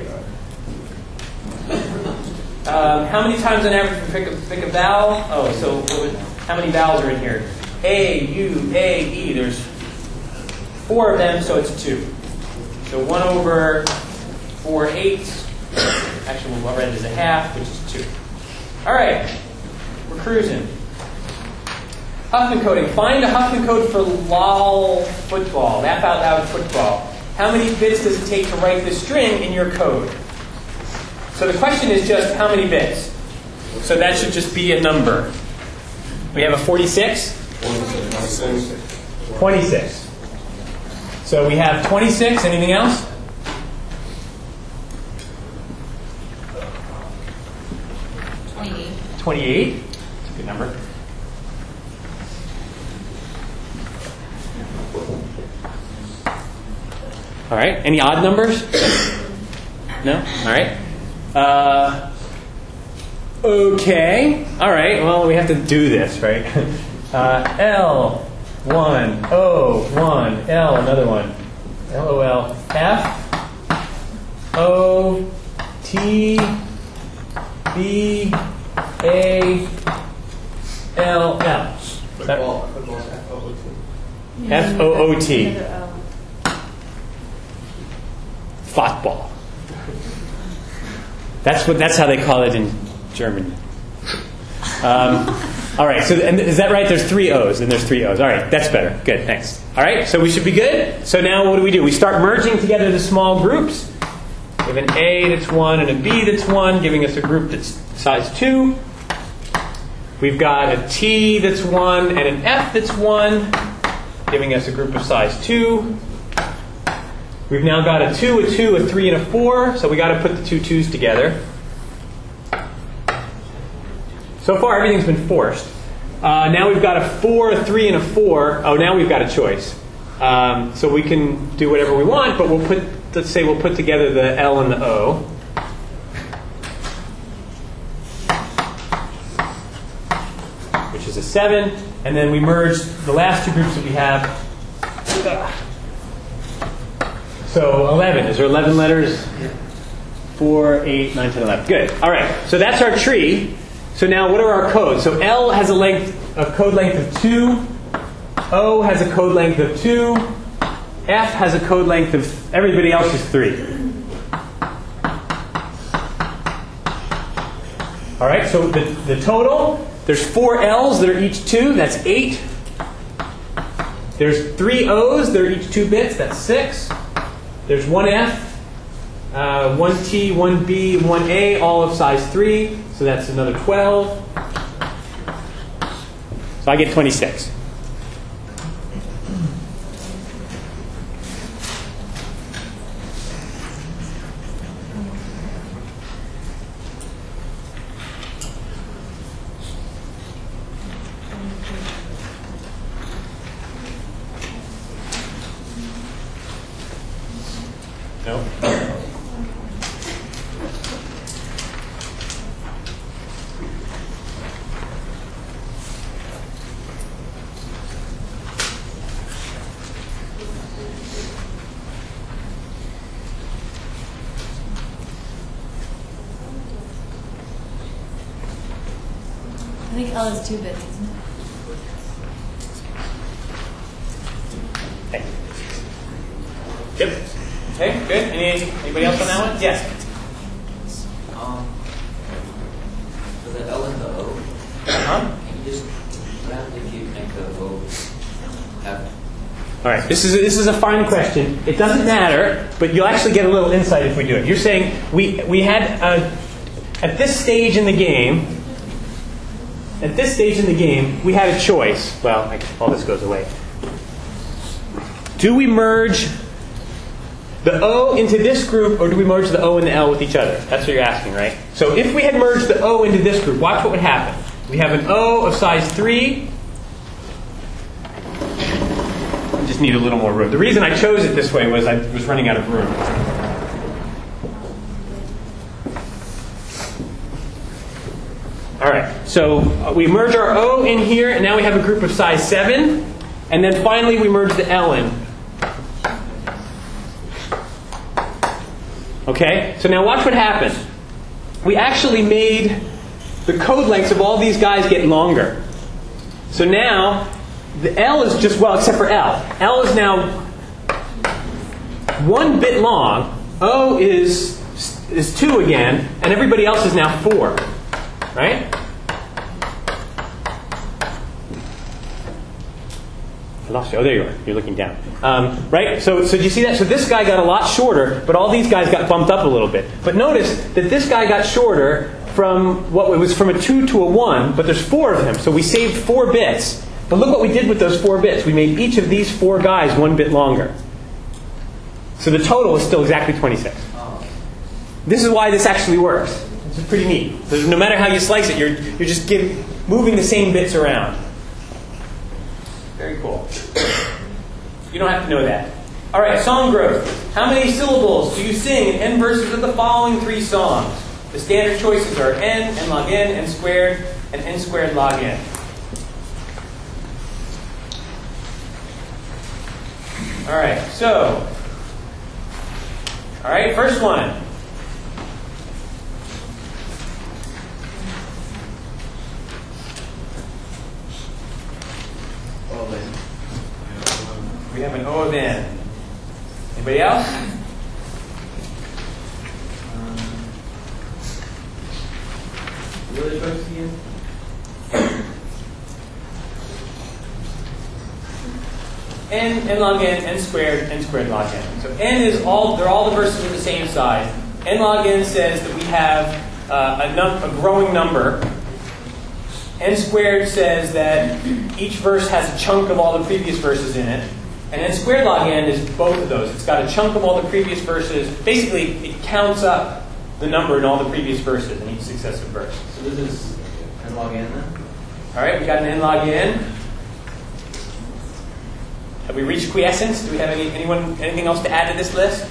How many times on average we pick a vowel? Oh, so how many vowels are in here? A, U, A, E. There's 4 of them, so it's 2. So 1 over 4/8. Actually, we'll write it as a half, which is 2. All right, we're cruising. Huffman coding. Find a Huffman code for LOL football. Laugh out loud football. How many bits does it take to write this string in your code? So the question is just how many bits. So that should just be a number. We have a 46? 26. So we have 26. Anything else? 28. That's a good number. All right. Any odd numbers? No? All right. Okay. All right. Well, we have to do this, right? L, 1, O, 1, L, another one. LOL, F, O, T, B, A, L, L. Football's F-O-O-T. F-O-O-T. Football. That's how they call it in German. All right. So and is that right? There's 3 O's and there's 3 O's. All right. That's better. Good. Thanks. All right. So we should be good. So now what do? We start merging together the small groups. We have an A that's 1 and a B that's 1, giving us a group that's size 2. We've got a T that's 1 and an F that's 1, giving us a group of size 2. We've now got a 2, a 2, a 3, and a 4, so we got to put the 2 2's together. So far, everything's been forced. Now we've got a 4, a 3, and a 4. Oh, now we've got a choice. So we can do whatever we want, but let's say we'll put together the L and the O. Which is a 7. And then we merge the last 2 groups that we have. So 11. Is there 11 letters? 4, 8, 9, 10, 11. Good. All right. So that's our tree. So now what are our codes? So L has a code length of 2. O has a code length of 2. F has a code length of, everybody else is 3. All right. So the total, there's 4 L's that are each 2. That's 8. There's 3 O's. They're each 2 bits. That's 6. There's 1 F, 1 T, 1 B, 1 A, all of size 3. So that's another 12. So I get 26. No? I think L is 2 bits, isn't it? Okay. Yep. Okay, good. Anybody else on that one? Yes. For the L and the O, Uh-huh. can you just, what happens if you make the O have All right, this is a fine question. It doesn't matter, but you'll actually get a little insight if we do it. You're saying we had at this stage in the game, we had a choice. Well, all this goes away. Do we merge the O into this group, or do we merge the O and the L with each other? That's what you're asking, right? So if we had merged the O into this group, watch what would happen. We have an O of size 3. Just need a little more room. The reason I chose it this way was I was running out of room. All right, so we merge our O in here, and now we have a group of size 7. And then finally we merge the L in. Okay, so now watch what happened. We actually made the code lengths of all these guys get longer. So now the L is just, well, except for L. L is now 1 bit long. O is 2 again, and everybody else is now 4. Right? I lost you. Oh, there you are. You're looking down. Right? So do you see that? So this guy got a lot shorter, but all these guys got bumped up a little bit. But notice that this guy got shorter from what it was from a 2 to a 1, but there's 4 of them. So we saved 4 bits. But look what we did with those 4 bits. We made each of these 4 guys 1 bit longer. So the total is still exactly 26. This is why this actually works. This is pretty neat. So no matter how you slice it, you're just moving the same bits around. Very cool. You don't have to know that. All right, song growth. How many syllables do you sing in n verses of the following 3 songs? The standard choices are n log n, n squared, and n squared log n. All right, so, all right, first one. We have an O of n. Anybody else? really supposed to use? N log n squared log n. So n is they're all the verses of the same size. N log n says that we have a growing number. N squared says that each verse has a chunk of all the previous verses in it. And n squared log n is both of those. It's got a chunk of all the previous verses. Basically, it counts up the number in all the previous verses in each successive verse. So this is n log n then? All right, we got an n log n. Have we reached quiescence? Do we have anything else to add to this list?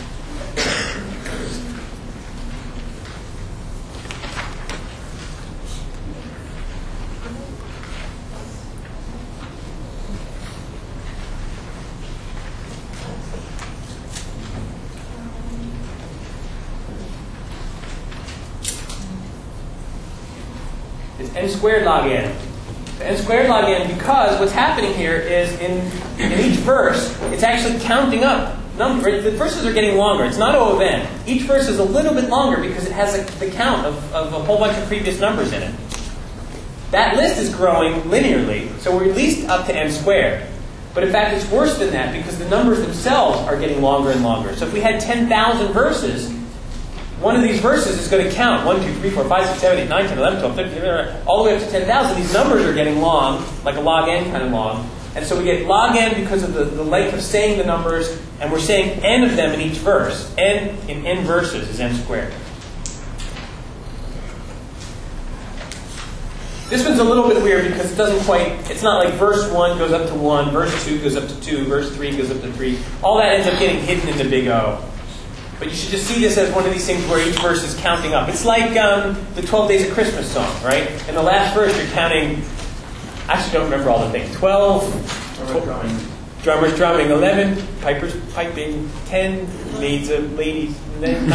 It's n squared log n. N squared log n, because what's happening here is in each verse, it's actually counting up. The verses are getting longer. It's not O of n. Each verse is a little bit longer because it has the count of a whole bunch of previous numbers in it. That list is growing linearly, so we're at least up to n squared. But in fact, it's worse than that because the numbers themselves are getting longer and longer. So if we had 10,000 verses, one of these verses is going to count 1, 2, 3, 4, 5, 6, 7, 8, 9, 10, 11, 12, 13, all the way up to 10,000. These numbers are getting long, like a log n kind of long. And so we get log n because of the length of saying the numbers, and we're saying n of them in each verse. N in n verses is n squared. This one's a little bit weird because it doesn't quite, it's not like verse 1 goes up to 1, verse 2 goes up to 2, verse 3 goes up to 3. All that ends up getting hidden in the big O. But you should just see this as one of these things where each verse is counting up. It's like the 12 Days of Christmas song, right? In the last verse you're counting, I actually don't remember all the things. 12, drummers drumming, 11, pipers piping, 10, maids of ladies, 9,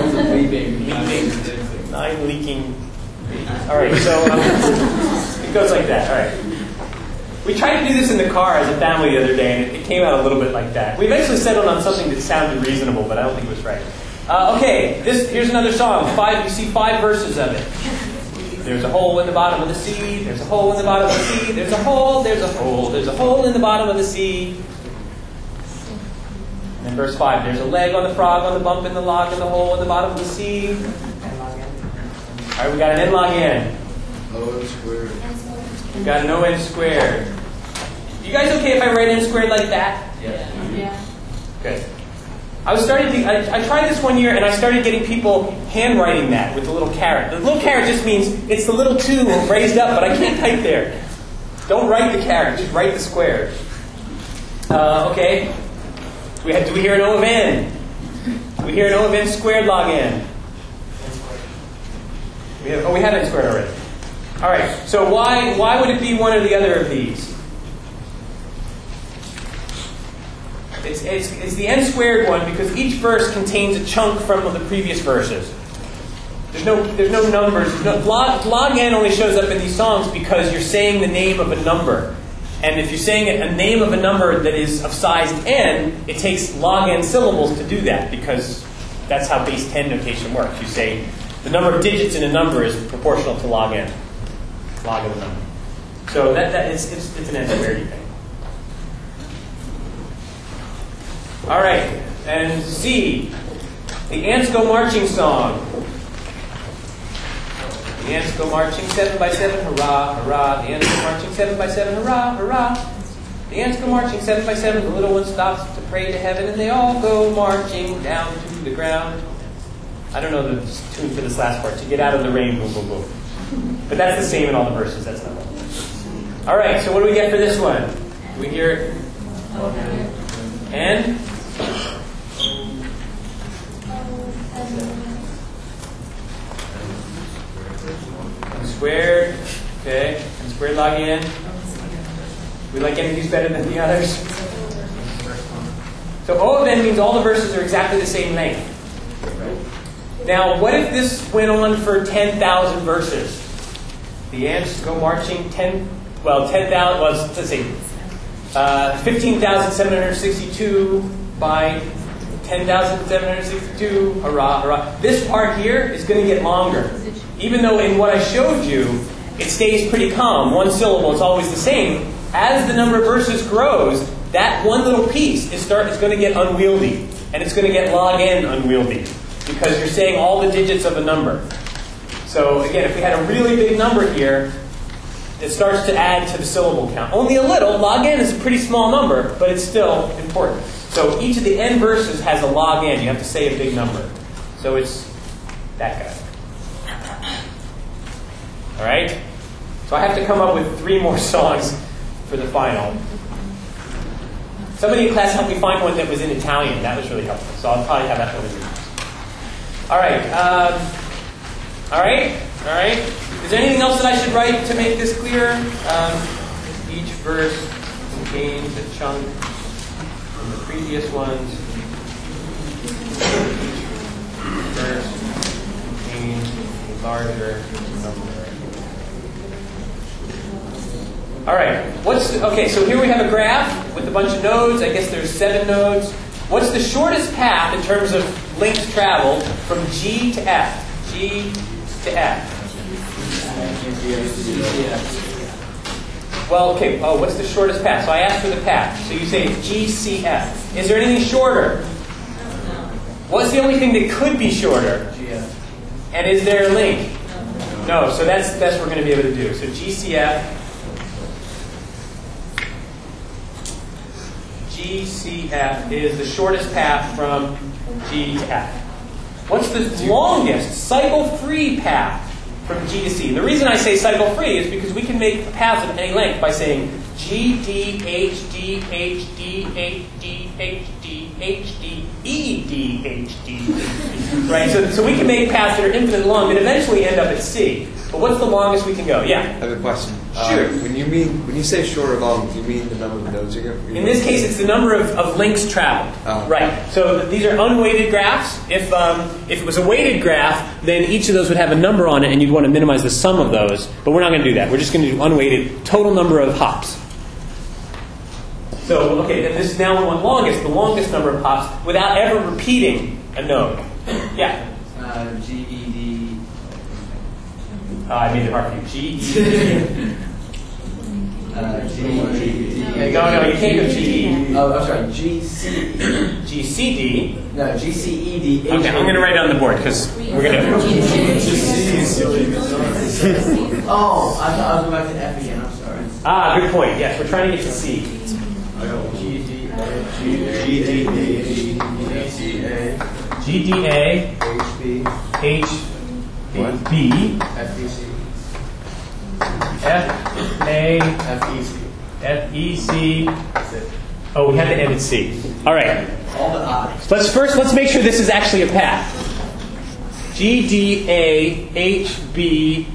9 leaking. All right, so it goes like that. All right. We tried to do this in the car as a family the other day, and it came out a little bit like that. We eventually settled on something that sounded reasonable, but I don't think it was right. Okay, here's another song. You see 5 verses of it. There's a hole in the bottom of the sea. There's a hole in the bottom of the sea. There's a hole. There's a hole. There's a hole in the bottom of the sea. And then verse 5. There's a leg on the frog, on the bump in the log, in the hole in the bottom of the sea. All right, we got an n log n. O n squared. We got an O n squared. You guys okay if I write n squared like that? Yeah. Good. I tried this one year and I started getting people handwriting that with the little caret. The little caret just means it's the little 2 raised up, but I can't type there. Don't write the caret, just write the square. Okay. Do we hear an O of n? Do we hear an O of n squared log n? We have n squared already. All right. So why would it be one or the other of these? It's the n squared one because each verse contains a chunk from the previous verses. There's no numbers. Log n only shows up in these songs because you're saying the name of a number. And if you're saying a name of a number that is of size n, it takes log n syllables to do that because that's how base 10 notation works. You say the number of digits in a number is proportional to log n. Log of the number. So it's an n squared thing. All right, and C, the ants go marching song. The ants go marching 7 by 7, hurrah, hurrah. The ants go marching 7 by 7, hurrah, hurrah. The ants go marching 7 by 7. The little one stops to pray to heaven, and they all go marching down to the ground. I don't know the tune for this last part. To get out of the rain, boom, boom, boom. But that's the same in all the verses. That's not one. All right, so what do we get for this one? Do we hear it? And? Squared, okay, and squared log n. We like any of these better than the others? So O of n means all the verses are exactly the same length. Now, what if this went on for 10,000 verses? The ants go marching 10,000, let's see, 15,762 by 10,762, hurrah, hurrah. This part here is going to get longer. Even though in what I showed you, it stays pretty calm. One syllable, it's always the same. As the number of verses grows, that one little piece is going to get unwieldy. And it's going to get log n unwieldy. Because you're saying all the digits of a number. So again, if we had a really big number here, it starts to add to the syllable count. Only a little. Log n is a pretty small number, but it's still important. So each of the n verses has a log n. You have to say a big number. So it's that guy. All right? So I have to come up with 3 more songs for the final. Somebody in class helped me find one that was in Italian. That was really helpful. So I'll probably have that one. All right. All right. All right. Is there anything else that I should write to make this clearer? Each verse contains a chunk from the previous ones. Each verse contains a larger number. All right. Okay, so here we have a graph with a bunch of nodes. I guess there's 7 nodes. What's the shortest path in terms of length traveled from G to F? G to F. Well, okay, what's the shortest path? So I asked for the path. So you say GCF. Is there anything shorter? What's the only thing that could be shorter? GF. And is there a link? No, so that's what we're going to be able to do. So GCF is the shortest path from G to F. What's the longest cycle-free path from G to C? The reason I say cycle-free is because we can make paths of any length by saying G, D, H, D, H, D, H, D, H, D, H, D, E, D, H, D, H, D. Right? So we can make paths that are infinitely long that eventually end up at C. But what's the longest we can go? Yeah? I have a question. Sure. When you say short or long, do you mean the number of nodes you're going to... In this case, it's the number of links traveled. Oh. Right. So these are unweighted graphs. If it was a weighted graph, then each of those would have a number on it, and you'd want to minimize the sum of those. But we're not going to do that. We're just going to do unweighted total number of hops. So, okay, then this now we want longest, the longest number of hops, without ever repeating a node. Yeah? GED. I made it hard for you. GED. GED. No, you can't go GE. Oh, I'm sorry. GCE. GCD. No, GCED. Okay, I'm going to write it on the board because we're going to... Oh, I thought I was going back to F again. I'm sorry. Ah, good point. Yes, we're trying to get to C. GDA, HB, FEC. Oh, we had to end at C. All right. All the I's. Let's make sure this is actually a path. GDA, HB,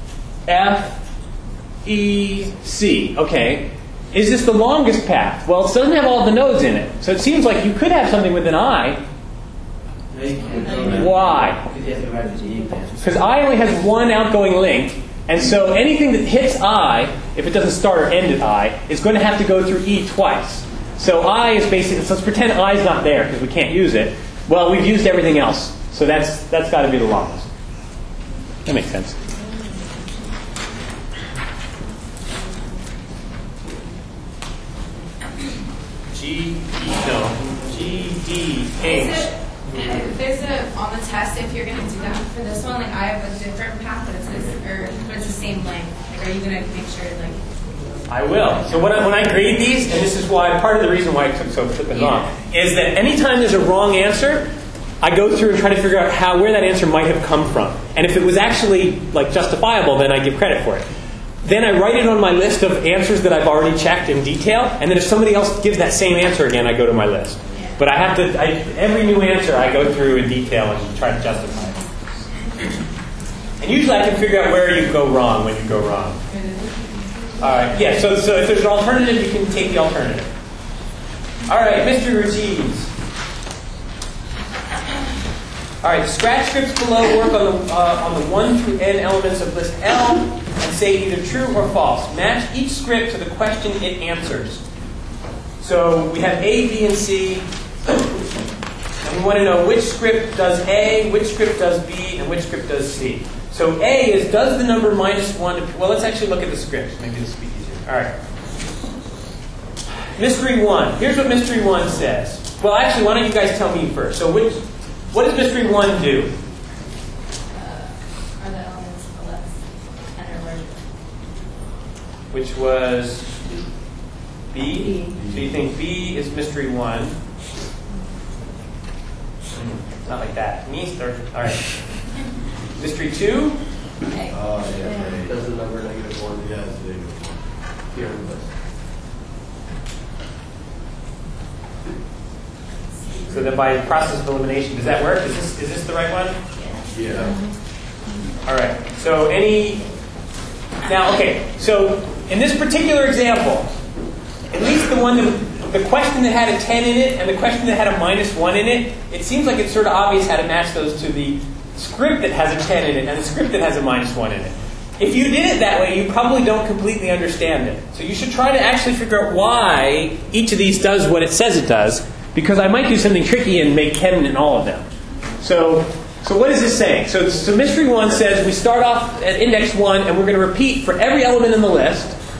FEC. Okay. Is this the longest path? Well, it doesn't have all the nodes in it. So it seems like you could have something with an I. Why? Because I only has one outgoing link, and so anything that hits I, if it doesn't start or end at I, is going to have to go through E twice. So I is basically, so let's pretend I is not there because we can't use it. Well, we've used everything else. So that's got to be the longest. That makes sense. GDH. If there's on the test, if you're going to do that for this one, like I have a different path, but it's the same length. Like, are you going to make sure, like? I will. So when I grade these, and this is why part of the reason why I took so flipping long, is that anytime there's a wrong answer, I go through and try to figure out where that answer might have come from. And if it was actually like justifiable, then I give credit for it. Then I write it on my list of answers that I've already checked in detail, and then if somebody else gives that same answer again, I go to my list. But I have to, every new answer I go through in detail and try to justify it. And usually I can figure out where you go wrong when you go wrong. All right, yeah, so if there's an alternative, you can take the alternative. All right, Mr. Rajiv. All right, scratch scripts below work on the 1 through n elements of list L and say either true or false. Match each script to the question it answers. So we have A, B, and C, and we want to know which script does A, which script does B, and which script does C. So A is, does the number -1, well, let's actually look at the scripts. Maybe this will be easier. All right. Mystery 1. Here's what Mystery 1 says. Well, actually, why don't you guys tell me first. So what does Mystery 1 do? Are the elements of the list and are larger? Which was B. So you think B is Mystery 1. It's not like that. All right. Mystery 2. Yeah. Does the number -1? Yeah, it's -1. Here on the list. So then by process of elimination, does that work? Is this the right one? Yeah. All right. So now, okay. So in this particular example, at least the question that had a 10 in it and the question that had a -1 in it, it seems like it's sort of obvious how to match those to the script that has a 10 in it and the script that has a -1 in it. If you did it that way, you probably don't completely understand it. So you should try to actually figure out why each of these does what it says it does, because I might do something tricky and make 10 in all of them. So what is this saying? So Mystery 1 says we start off at index 1 and we're going to repeat for every element in the list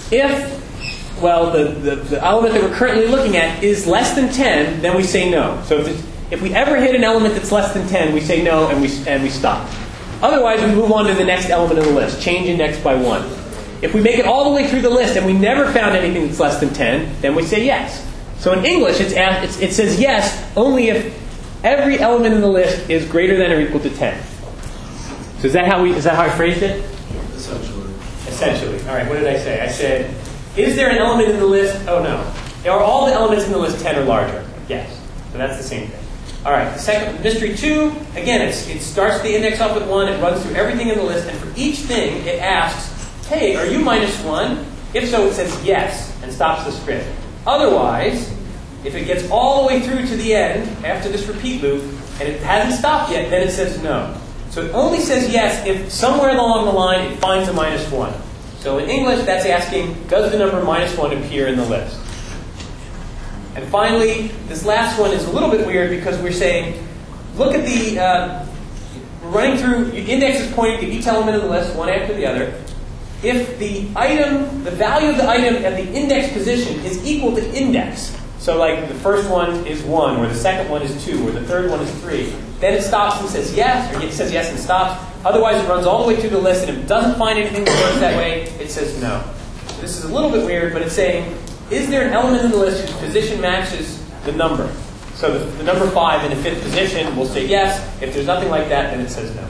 If, well, the element that we're currently looking at is less than 10, then we say no. So if we ever hit an element that's less than 10, we say no and we stop. Otherwise, we move on to the next element of the list, change index by 1. If we make it all the way through the list and we never found anything that's less than 10, then we say yes. So in English, it says yes only if every element in the list is greater than or equal to 10. So is that how I phrased it? Essentially. Essentially. All right, what did I say? I said, is there an element in the list? Oh, no. Are all the elements in the list 10 or larger? Yes. So that's the same thing. All right, the second, mystery 2, again, it starts the index off with 1, it runs through everything in the list, and for each thing, it asks, hey, are you -1? If so, it says yes, and stops the script. Otherwise, if it gets all the way through to the end, after this repeat loop, and it hasn't stopped yet, then it says no. So it only says yes if somewhere along the line it finds a -1. So in English, that's asking, does the number -1 appear in the list? And finally, this last one is a little bit weird because we're saying, look at the, we're running through, index is pointing to each element of the list, one after the other. If the item, the value of the item at the index position is equal to index, so like the first one is 1, or the second one is 2, or the third one is 3, then it stops and says yes, or it says yes and stops. Otherwise, it runs all the way through the list, and if it doesn't find anything that works that way, it says no. So this is a little bit weird, but it's saying, is there an element in the list whose position matches the number? So the number 5 in the 5th position will say yes. If there's nothing like that, then it says no.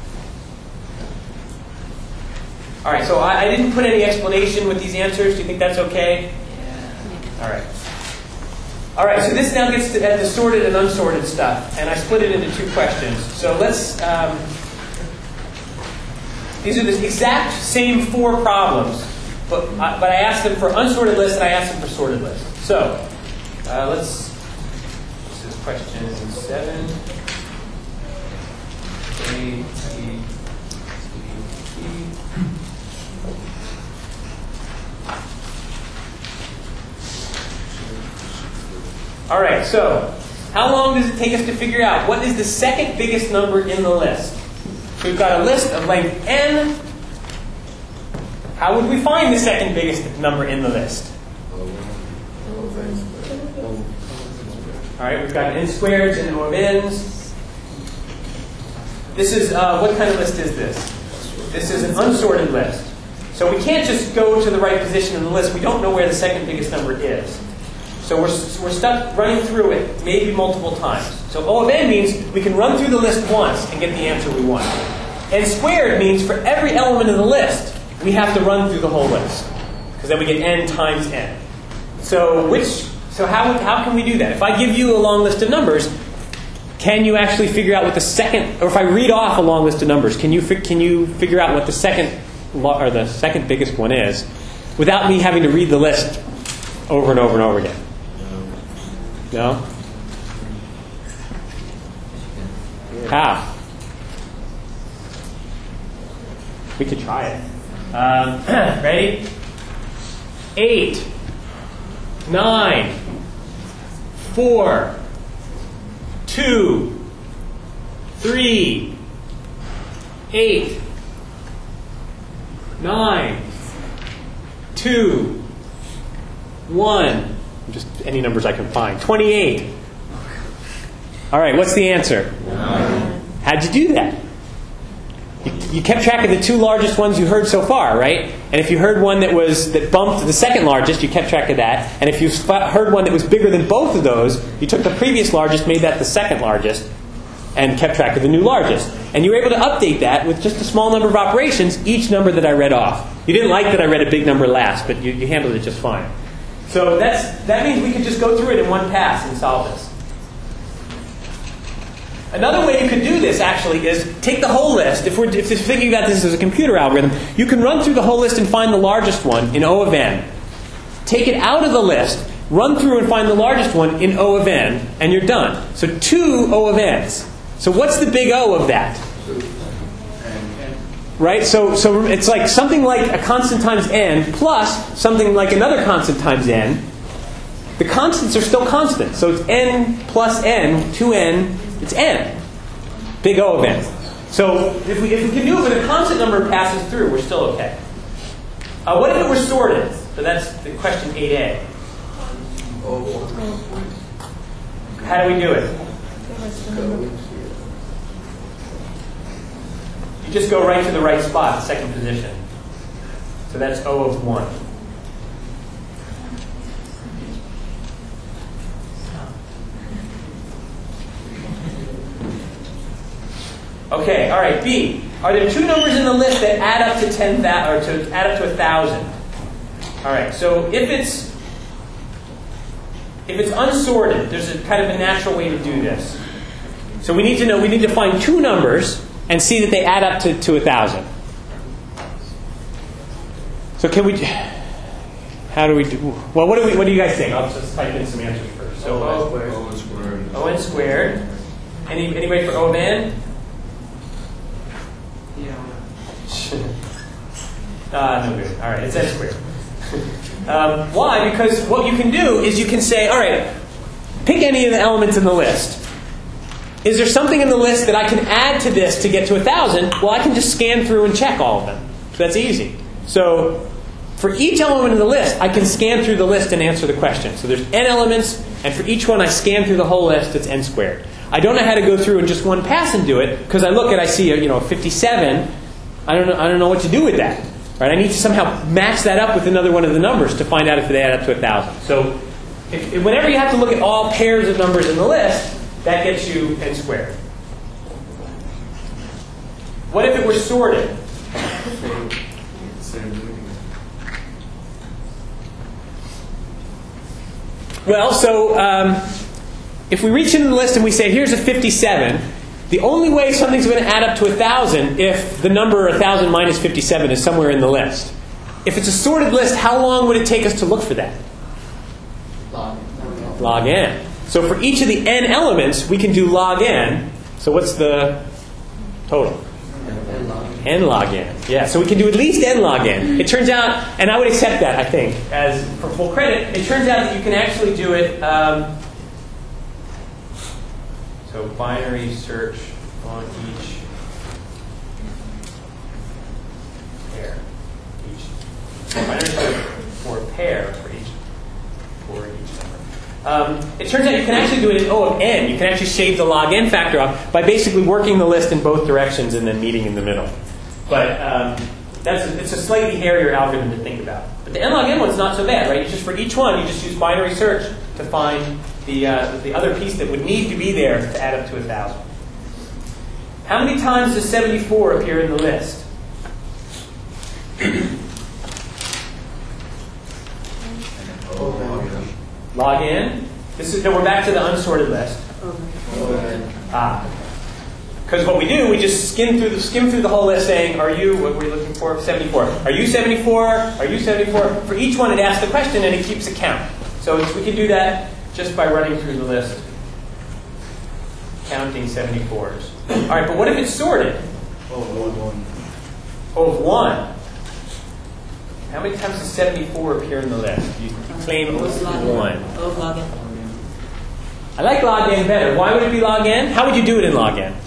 All right, so I didn't put any explanation with these answers. Do you think that's okay? Yeah. All right. All right, so this now gets to the sorted and unsorted stuff, and I split it into 2 questions. So let's, these are the exact same 4 problems, but I asked them for unsorted lists and I asked them for sorted lists. So this is question 7. All right, so how long does it take us to figure out what is the second biggest number in the list? So we've got a list of length n. How would we find the second biggest number in the list? All right, we've got n squareds and O of n's. This is, what kind of list is this? This is an unsorted list. So we can't just go to the right position in the list. We don't know where the second biggest number is. So we're stuck running through it maybe multiple times. So O of n means we can run through the list once and get the answer we want. N squared means for every element in the list, we have to run through the whole list. Because then we get n times n. So how can we do that? If I give you a long list of numbers, can you actually figure out what the second, or if I read off a long list of numbers, can you figure out what the second biggest one is without me having to read the list over and over and over again? No? How? We could try it. Ready? 8, 9, 4, 2, 3, 8, 9, 2, 1. Just any numbers I can find. 28. All right, what's the answer? 9. How'd you do that? You kept track of the 2 largest ones you heard so far, right? And if you heard one that bumped the second largest, you kept track of that. And if you heard one that was bigger than both of those, you took the previous largest, made that the second largest, and kept track of the new largest. And you were able to update that with just a small number of operations, each number that I read off. You didn't like that I read a big number last, but you handled it just fine. So that means we could just go through it in one pass and solve this. Another way you could do this, actually, is take the whole list. If we're thinking about this as a computer algorithm, you can run through the whole list and find the largest one in O of n. Take it out of the list, run through and find the largest one in O of n, and you're done. So 2 O of n's. So what's the big O of that? Right? So it's like something like a constant times n plus something like another constant times n. The constants are still constant. So it's n plus n, 2n, it's n. Big O of n. So if we can do it when a constant number passes through, we're still okay. What if it were sorted? So that's the question 8a. How do we do it? You just go right to the right spot, the second position. So that's O of 1. Okay, all right, B. Are there two numbers in the list that add up to 10,000 or to add up to 1,000? All right, so if it's unsorted, there's a kind of a natural way to do this. So we need to find two numbers and see that they add up to 1,000. So can we? How do we do? Well, what do you guys think? I'll just type in some answers first. So O squared. O n squared. Anybody for O of n? No good. All right, it's n squared. Why? Because what you can do is you can say, all right, pick any of the elements in the list. Is there something in the list that I can add to this to get to 1,000? Well, I can just scan through and check all of them. So that's easy. So for each element in the list, I can scan through the list and answer the question. So there's n elements, and for each one I scan through the whole list, it's n squared. I don't know how to go through in just one pass and do it, because I see a 57. I don't know what to do with that. Right? I need to somehow match that up with another one of the numbers to find out if they add up to 1,000. So whenever you have to look at all pairs of numbers in the list, that gets you n squared. What if it were sorted? Well, so if we reach into the list and we say, here's a 57, the only way something's going to add up to 1,000 if the number 1,000 minus 57 is somewhere in the list. If it's a sorted list, how long would it take us to look for that? Log n. So for each of the n elements, we can do log n. So what's the total? N log n. Yeah, so we can do at least n log n. It turns out, and I would accept that, I think, as for full credit, it turns out that you can actually do it. So binary search on each pair. Binary search for a pair for each number. It turns out you can actually do it in O of n. You can actually shave the log n factor off by basically working the list in both directions and then meeting in the middle. But it's a slightly hairier algorithm to think about. But the n log n one's not so bad, right? For each one, you just use binary search to find the other piece that would need to be there to add up to 1,000. How many times does 74 appear in the list? Log n. We're back to the unsorted list. Because what we do, we just skim through the whole list saying, what were we looking for? 74. Are you 74? Are you 74? For each one, it asks the question and it keeps a count. So we can do that just by running through the list, counting 74s. All right, but what if it's sorted? O of 1. How many times does 74 appear in the list? You claim O of 1. O of log n. I like log n better. Why would it be log n? How would you do it in log n?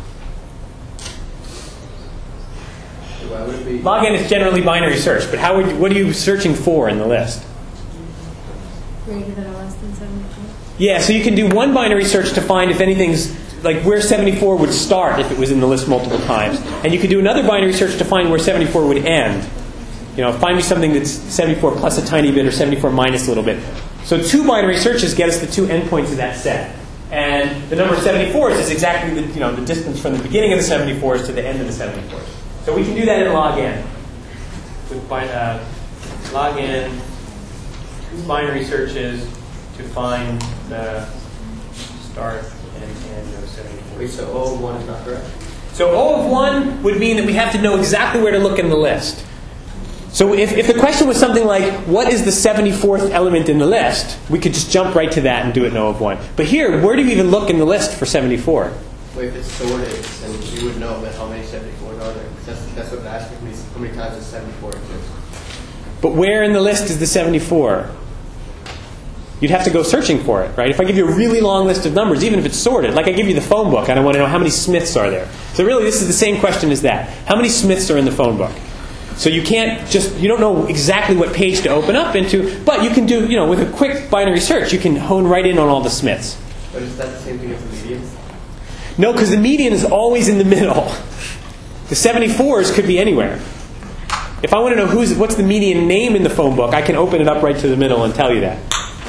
Log n is generally binary search, but what are you searching for in the list? Greater than or less than 74? Yeah, so you can do one binary search to find if anything's, like where 74 would start if it was in the list multiple times. And you can do another binary search to find where 74 would end. Find me something that's 74 plus a tiny bit or 74 minus a little bit. So two binary searches get us the two endpoints of that set. And the number 74s is exactly the distance from the beginning of the 74s to the end of the 74s. So we can do that in log n. With log n, two binary searches to find the start and end of 74. Wait, so O of 1 is not correct? So O of 1 would mean that we have to know exactly where to look in the list. So if the question was something like, what is the 74th element in the list, we could just jump right to that and do it in O of 1. But here, where do you even look in the list for 74? Wait, if it's sorted, then you would know how many 74s are there. That's what it asks me. How many times does 74 exist? But where in the list is the 74? You'd have to go searching for it, right? If I give you a really long list of numbers, even if it's sorted, like I give you the phone book, and I want to know how many Smiths are there. So really, this is the same question as that. How many Smiths are in the phone book? So you don't know exactly what page to open up into, but you can do, with a quick binary search, you can hone right in on all the Smiths. But is that the same thing as the medians? No, because the median is always in the middle. The 74s could be anywhere. If I want to know what's the median name in the phone book, I can open it up right to the middle and tell you that.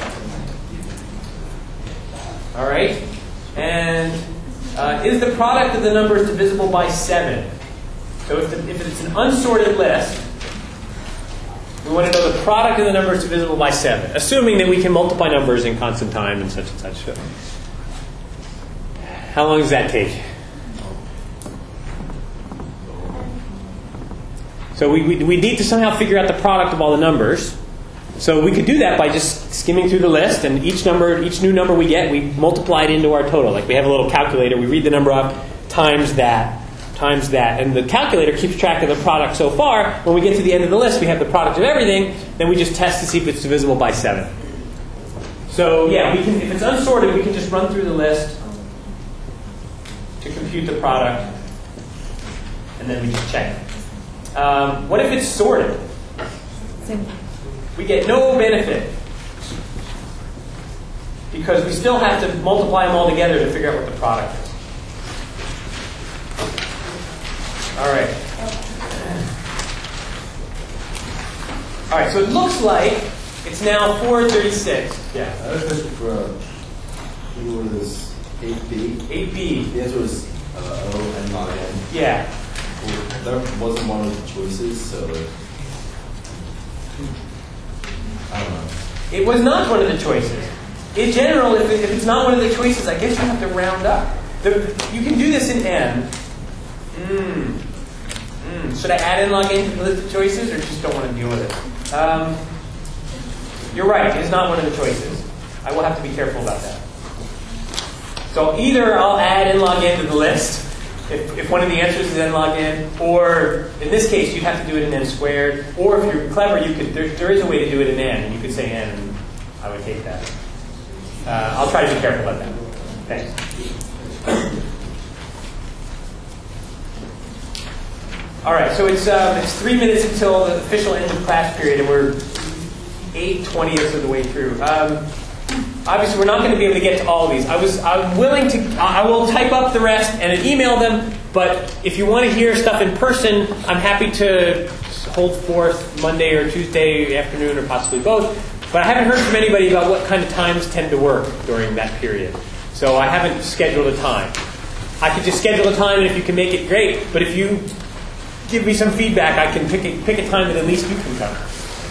All right. And is the product of the numbers divisible by 7? So if it's an unsorted list, we want to know the product of the numbers divisible by 7, assuming that we can multiply numbers in constant time and such and such. How long does that take? So we need to somehow figure out the product of all the numbers. So we could do that by just skimming through the list, and each new number we get, we multiply it into our total. Like we have a little calculator, we read the number up, times that, and the calculator keeps track of the product so far. When we get to the end of the list, we have the product of everything, then we just test to see if it's divisible by 7. So yeah, we can, if it's unsorted, we can just run through the list to compute the product, and then we just check it. What if it's sorted? We get no benefit because we still have to multiply them all together to figure out what the product is. All right. All right, so it looks like it's now 436. Yeah. I have a question for, what is 8B? 8B. The answer was O and not N. Yeah. Well, that wasn't one of the choices, so I don't know. It was not one of the choices. In general, if it's not one of the choices, I guess you have to round up. You can do this in N. Should I add n log n to the list of choices, or just don't want to deal with it? You're right. It is not one of the choices. I will have to be careful about that. So either I'll add n log n to the list, if one of the answers is n log n, or in this case, you'd have to do it in n squared. Or if you're clever, you could. There is a way to do it in n, and you could say n, and I would take that. I'll try to be careful about that. Thanks. All right, so it's 3 minutes until the official end of class period, and we're 8/20 of the way through. Obviously, we're not going to be able to get to all of these. I'm willing to. I will type up the rest and email them. But if you want to hear stuff in person, I'm happy to hold forth Monday or Tuesday afternoon, or possibly both. But I haven't heard from anybody about what kind of times tend to work during that period. So I haven't scheduled a time. I could just schedule a time, and if you can make it, great. But if you give me some feedback, I can pick a time that at least you can come.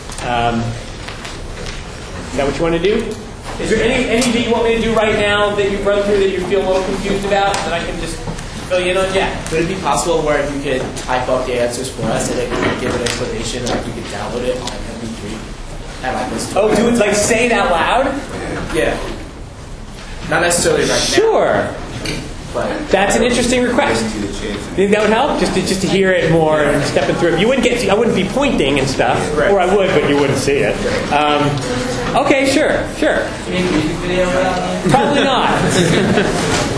Is that what you want to do? Is there any that you want me to do right now that you've run through that you feel a little confused about that I can just fill you in on? Yeah. Would it be possible where you could type up the answers for us and it could give an explanation, and like you could download it on MP3? Oh, do it like say it out loud? Yeah. Not necessarily right now. Sure. But that's an interesting request. You think that would help? Just to hear it more and stepping through it. You wouldn't I wouldn't be pointing and stuff, or I would, but you wouldn't see it. Okay, sure. Can you make a music video about it? Probably not.